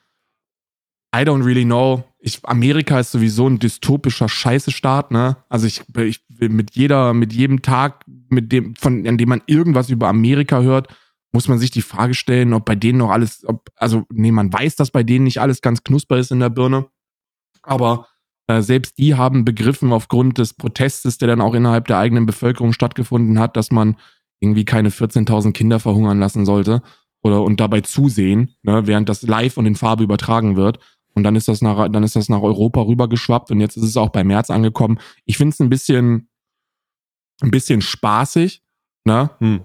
I don't really know. Ich, Amerika ist sowieso ein dystopischer Scheißestaat, ne? Also ich, ich mit jeder, mit jedem Tag, mit dem, von, an dem man irgendwas über Amerika hört, muss man sich die Frage stellen, ob bei denen noch alles, ob, also, nee, man weiß, dass bei denen nicht alles ganz knusper ist in der Birne. Aber äh, selbst die haben begriffen, aufgrund des Protestes, der dann auch innerhalb der eigenen Bevölkerung stattgefunden hat, dass man irgendwie keine vierzehntausend Kinder verhungern lassen sollte oder und dabei zusehen, ne, während das live und in Farbe übertragen wird. Und dann ist das nach, dann ist das nach Europa rübergeschwappt und jetzt ist es auch bei Merz angekommen. Ich finde es ein bisschen, ein bisschen spaßig, ne? Hm.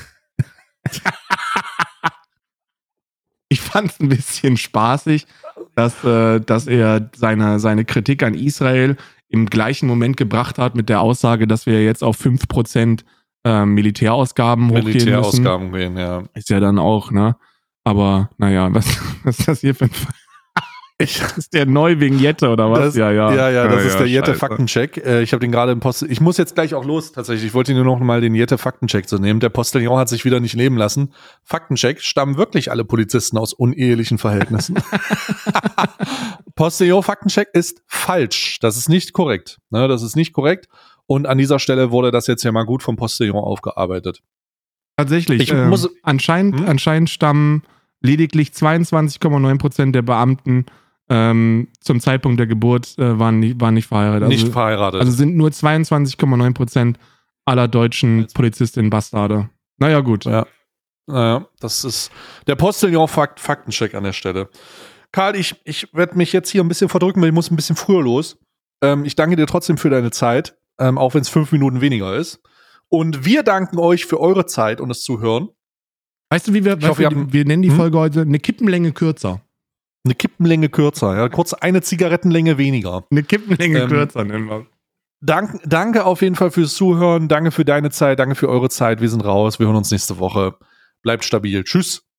Ich fand es ein bisschen spaßig, dass, äh, dass er seine, seine Kritik an Israel im gleichen Moment gebracht hat mit der Aussage, dass wir jetzt auf fünf Prozent äh, Militärausgaben hochgehen müssen. Militärausgaben gehen, ja. Ist ja dann auch, ne? Aber, naja, was, was ist das hier für ein Fall? Ich, das ist der Neu-Vignette oder was? Das, ja, ja. Ja, ja, das ja, ist der ja, Jette-Faktencheck. Äh, ich habe den gerade im Post. Ich muss jetzt gleich auch los, tatsächlich. Ich wollte nur noch mal den Jette-Faktencheck zu nehmen. Der Postillon hat sich wieder nicht leben lassen. Faktencheck, stammen wirklich alle Polizisten aus unehelichen Verhältnissen? Postillon-Faktencheck ist falsch. Das ist nicht korrekt. Ne, das ist nicht korrekt. Und an dieser Stelle wurde das jetzt ja mal gut vom Postillon aufgearbeitet. Tatsächlich. Ich ähm, muss, anscheinend, hm? anscheinend stammen lediglich zweiundzwanzig Komma neun Prozent der Beamten ähm, zum Zeitpunkt der Geburt äh, waren, nicht, waren nicht verheiratet. Nicht also, verheiratet. Also sind nur zweiundzwanzig Komma neun Prozent aller deutschen Polizistinnen Bastarde. Naja, gut. Ja. Naja, das ist der Postillon-Faktencheck an der Stelle. Karl, ich, ich werde mich jetzt hier ein bisschen verdrücken, weil ich muss ein bisschen früher los. Ähm, ich danke dir trotzdem für deine Zeit, ähm, auch wenn es fünf Minuten weniger ist. Und wir danken euch für eure Zeit und das Zuhören. Weißt du, wie wir, ich hoffe, wir, wir, wir nennen die hm? Folge heute eine Kippenlänge kürzer. Eine Kippenlänge kürzer, ja, kurz eine Zigarettenlänge weniger. Eine Kippenlänge ähm, kürzer nennen wir. Dank, danke auf jeden Fall fürs Zuhören, danke für deine Zeit, danke für eure Zeit. Wir sind raus, wir hören uns nächste Woche. Bleibt stabil. Tschüss.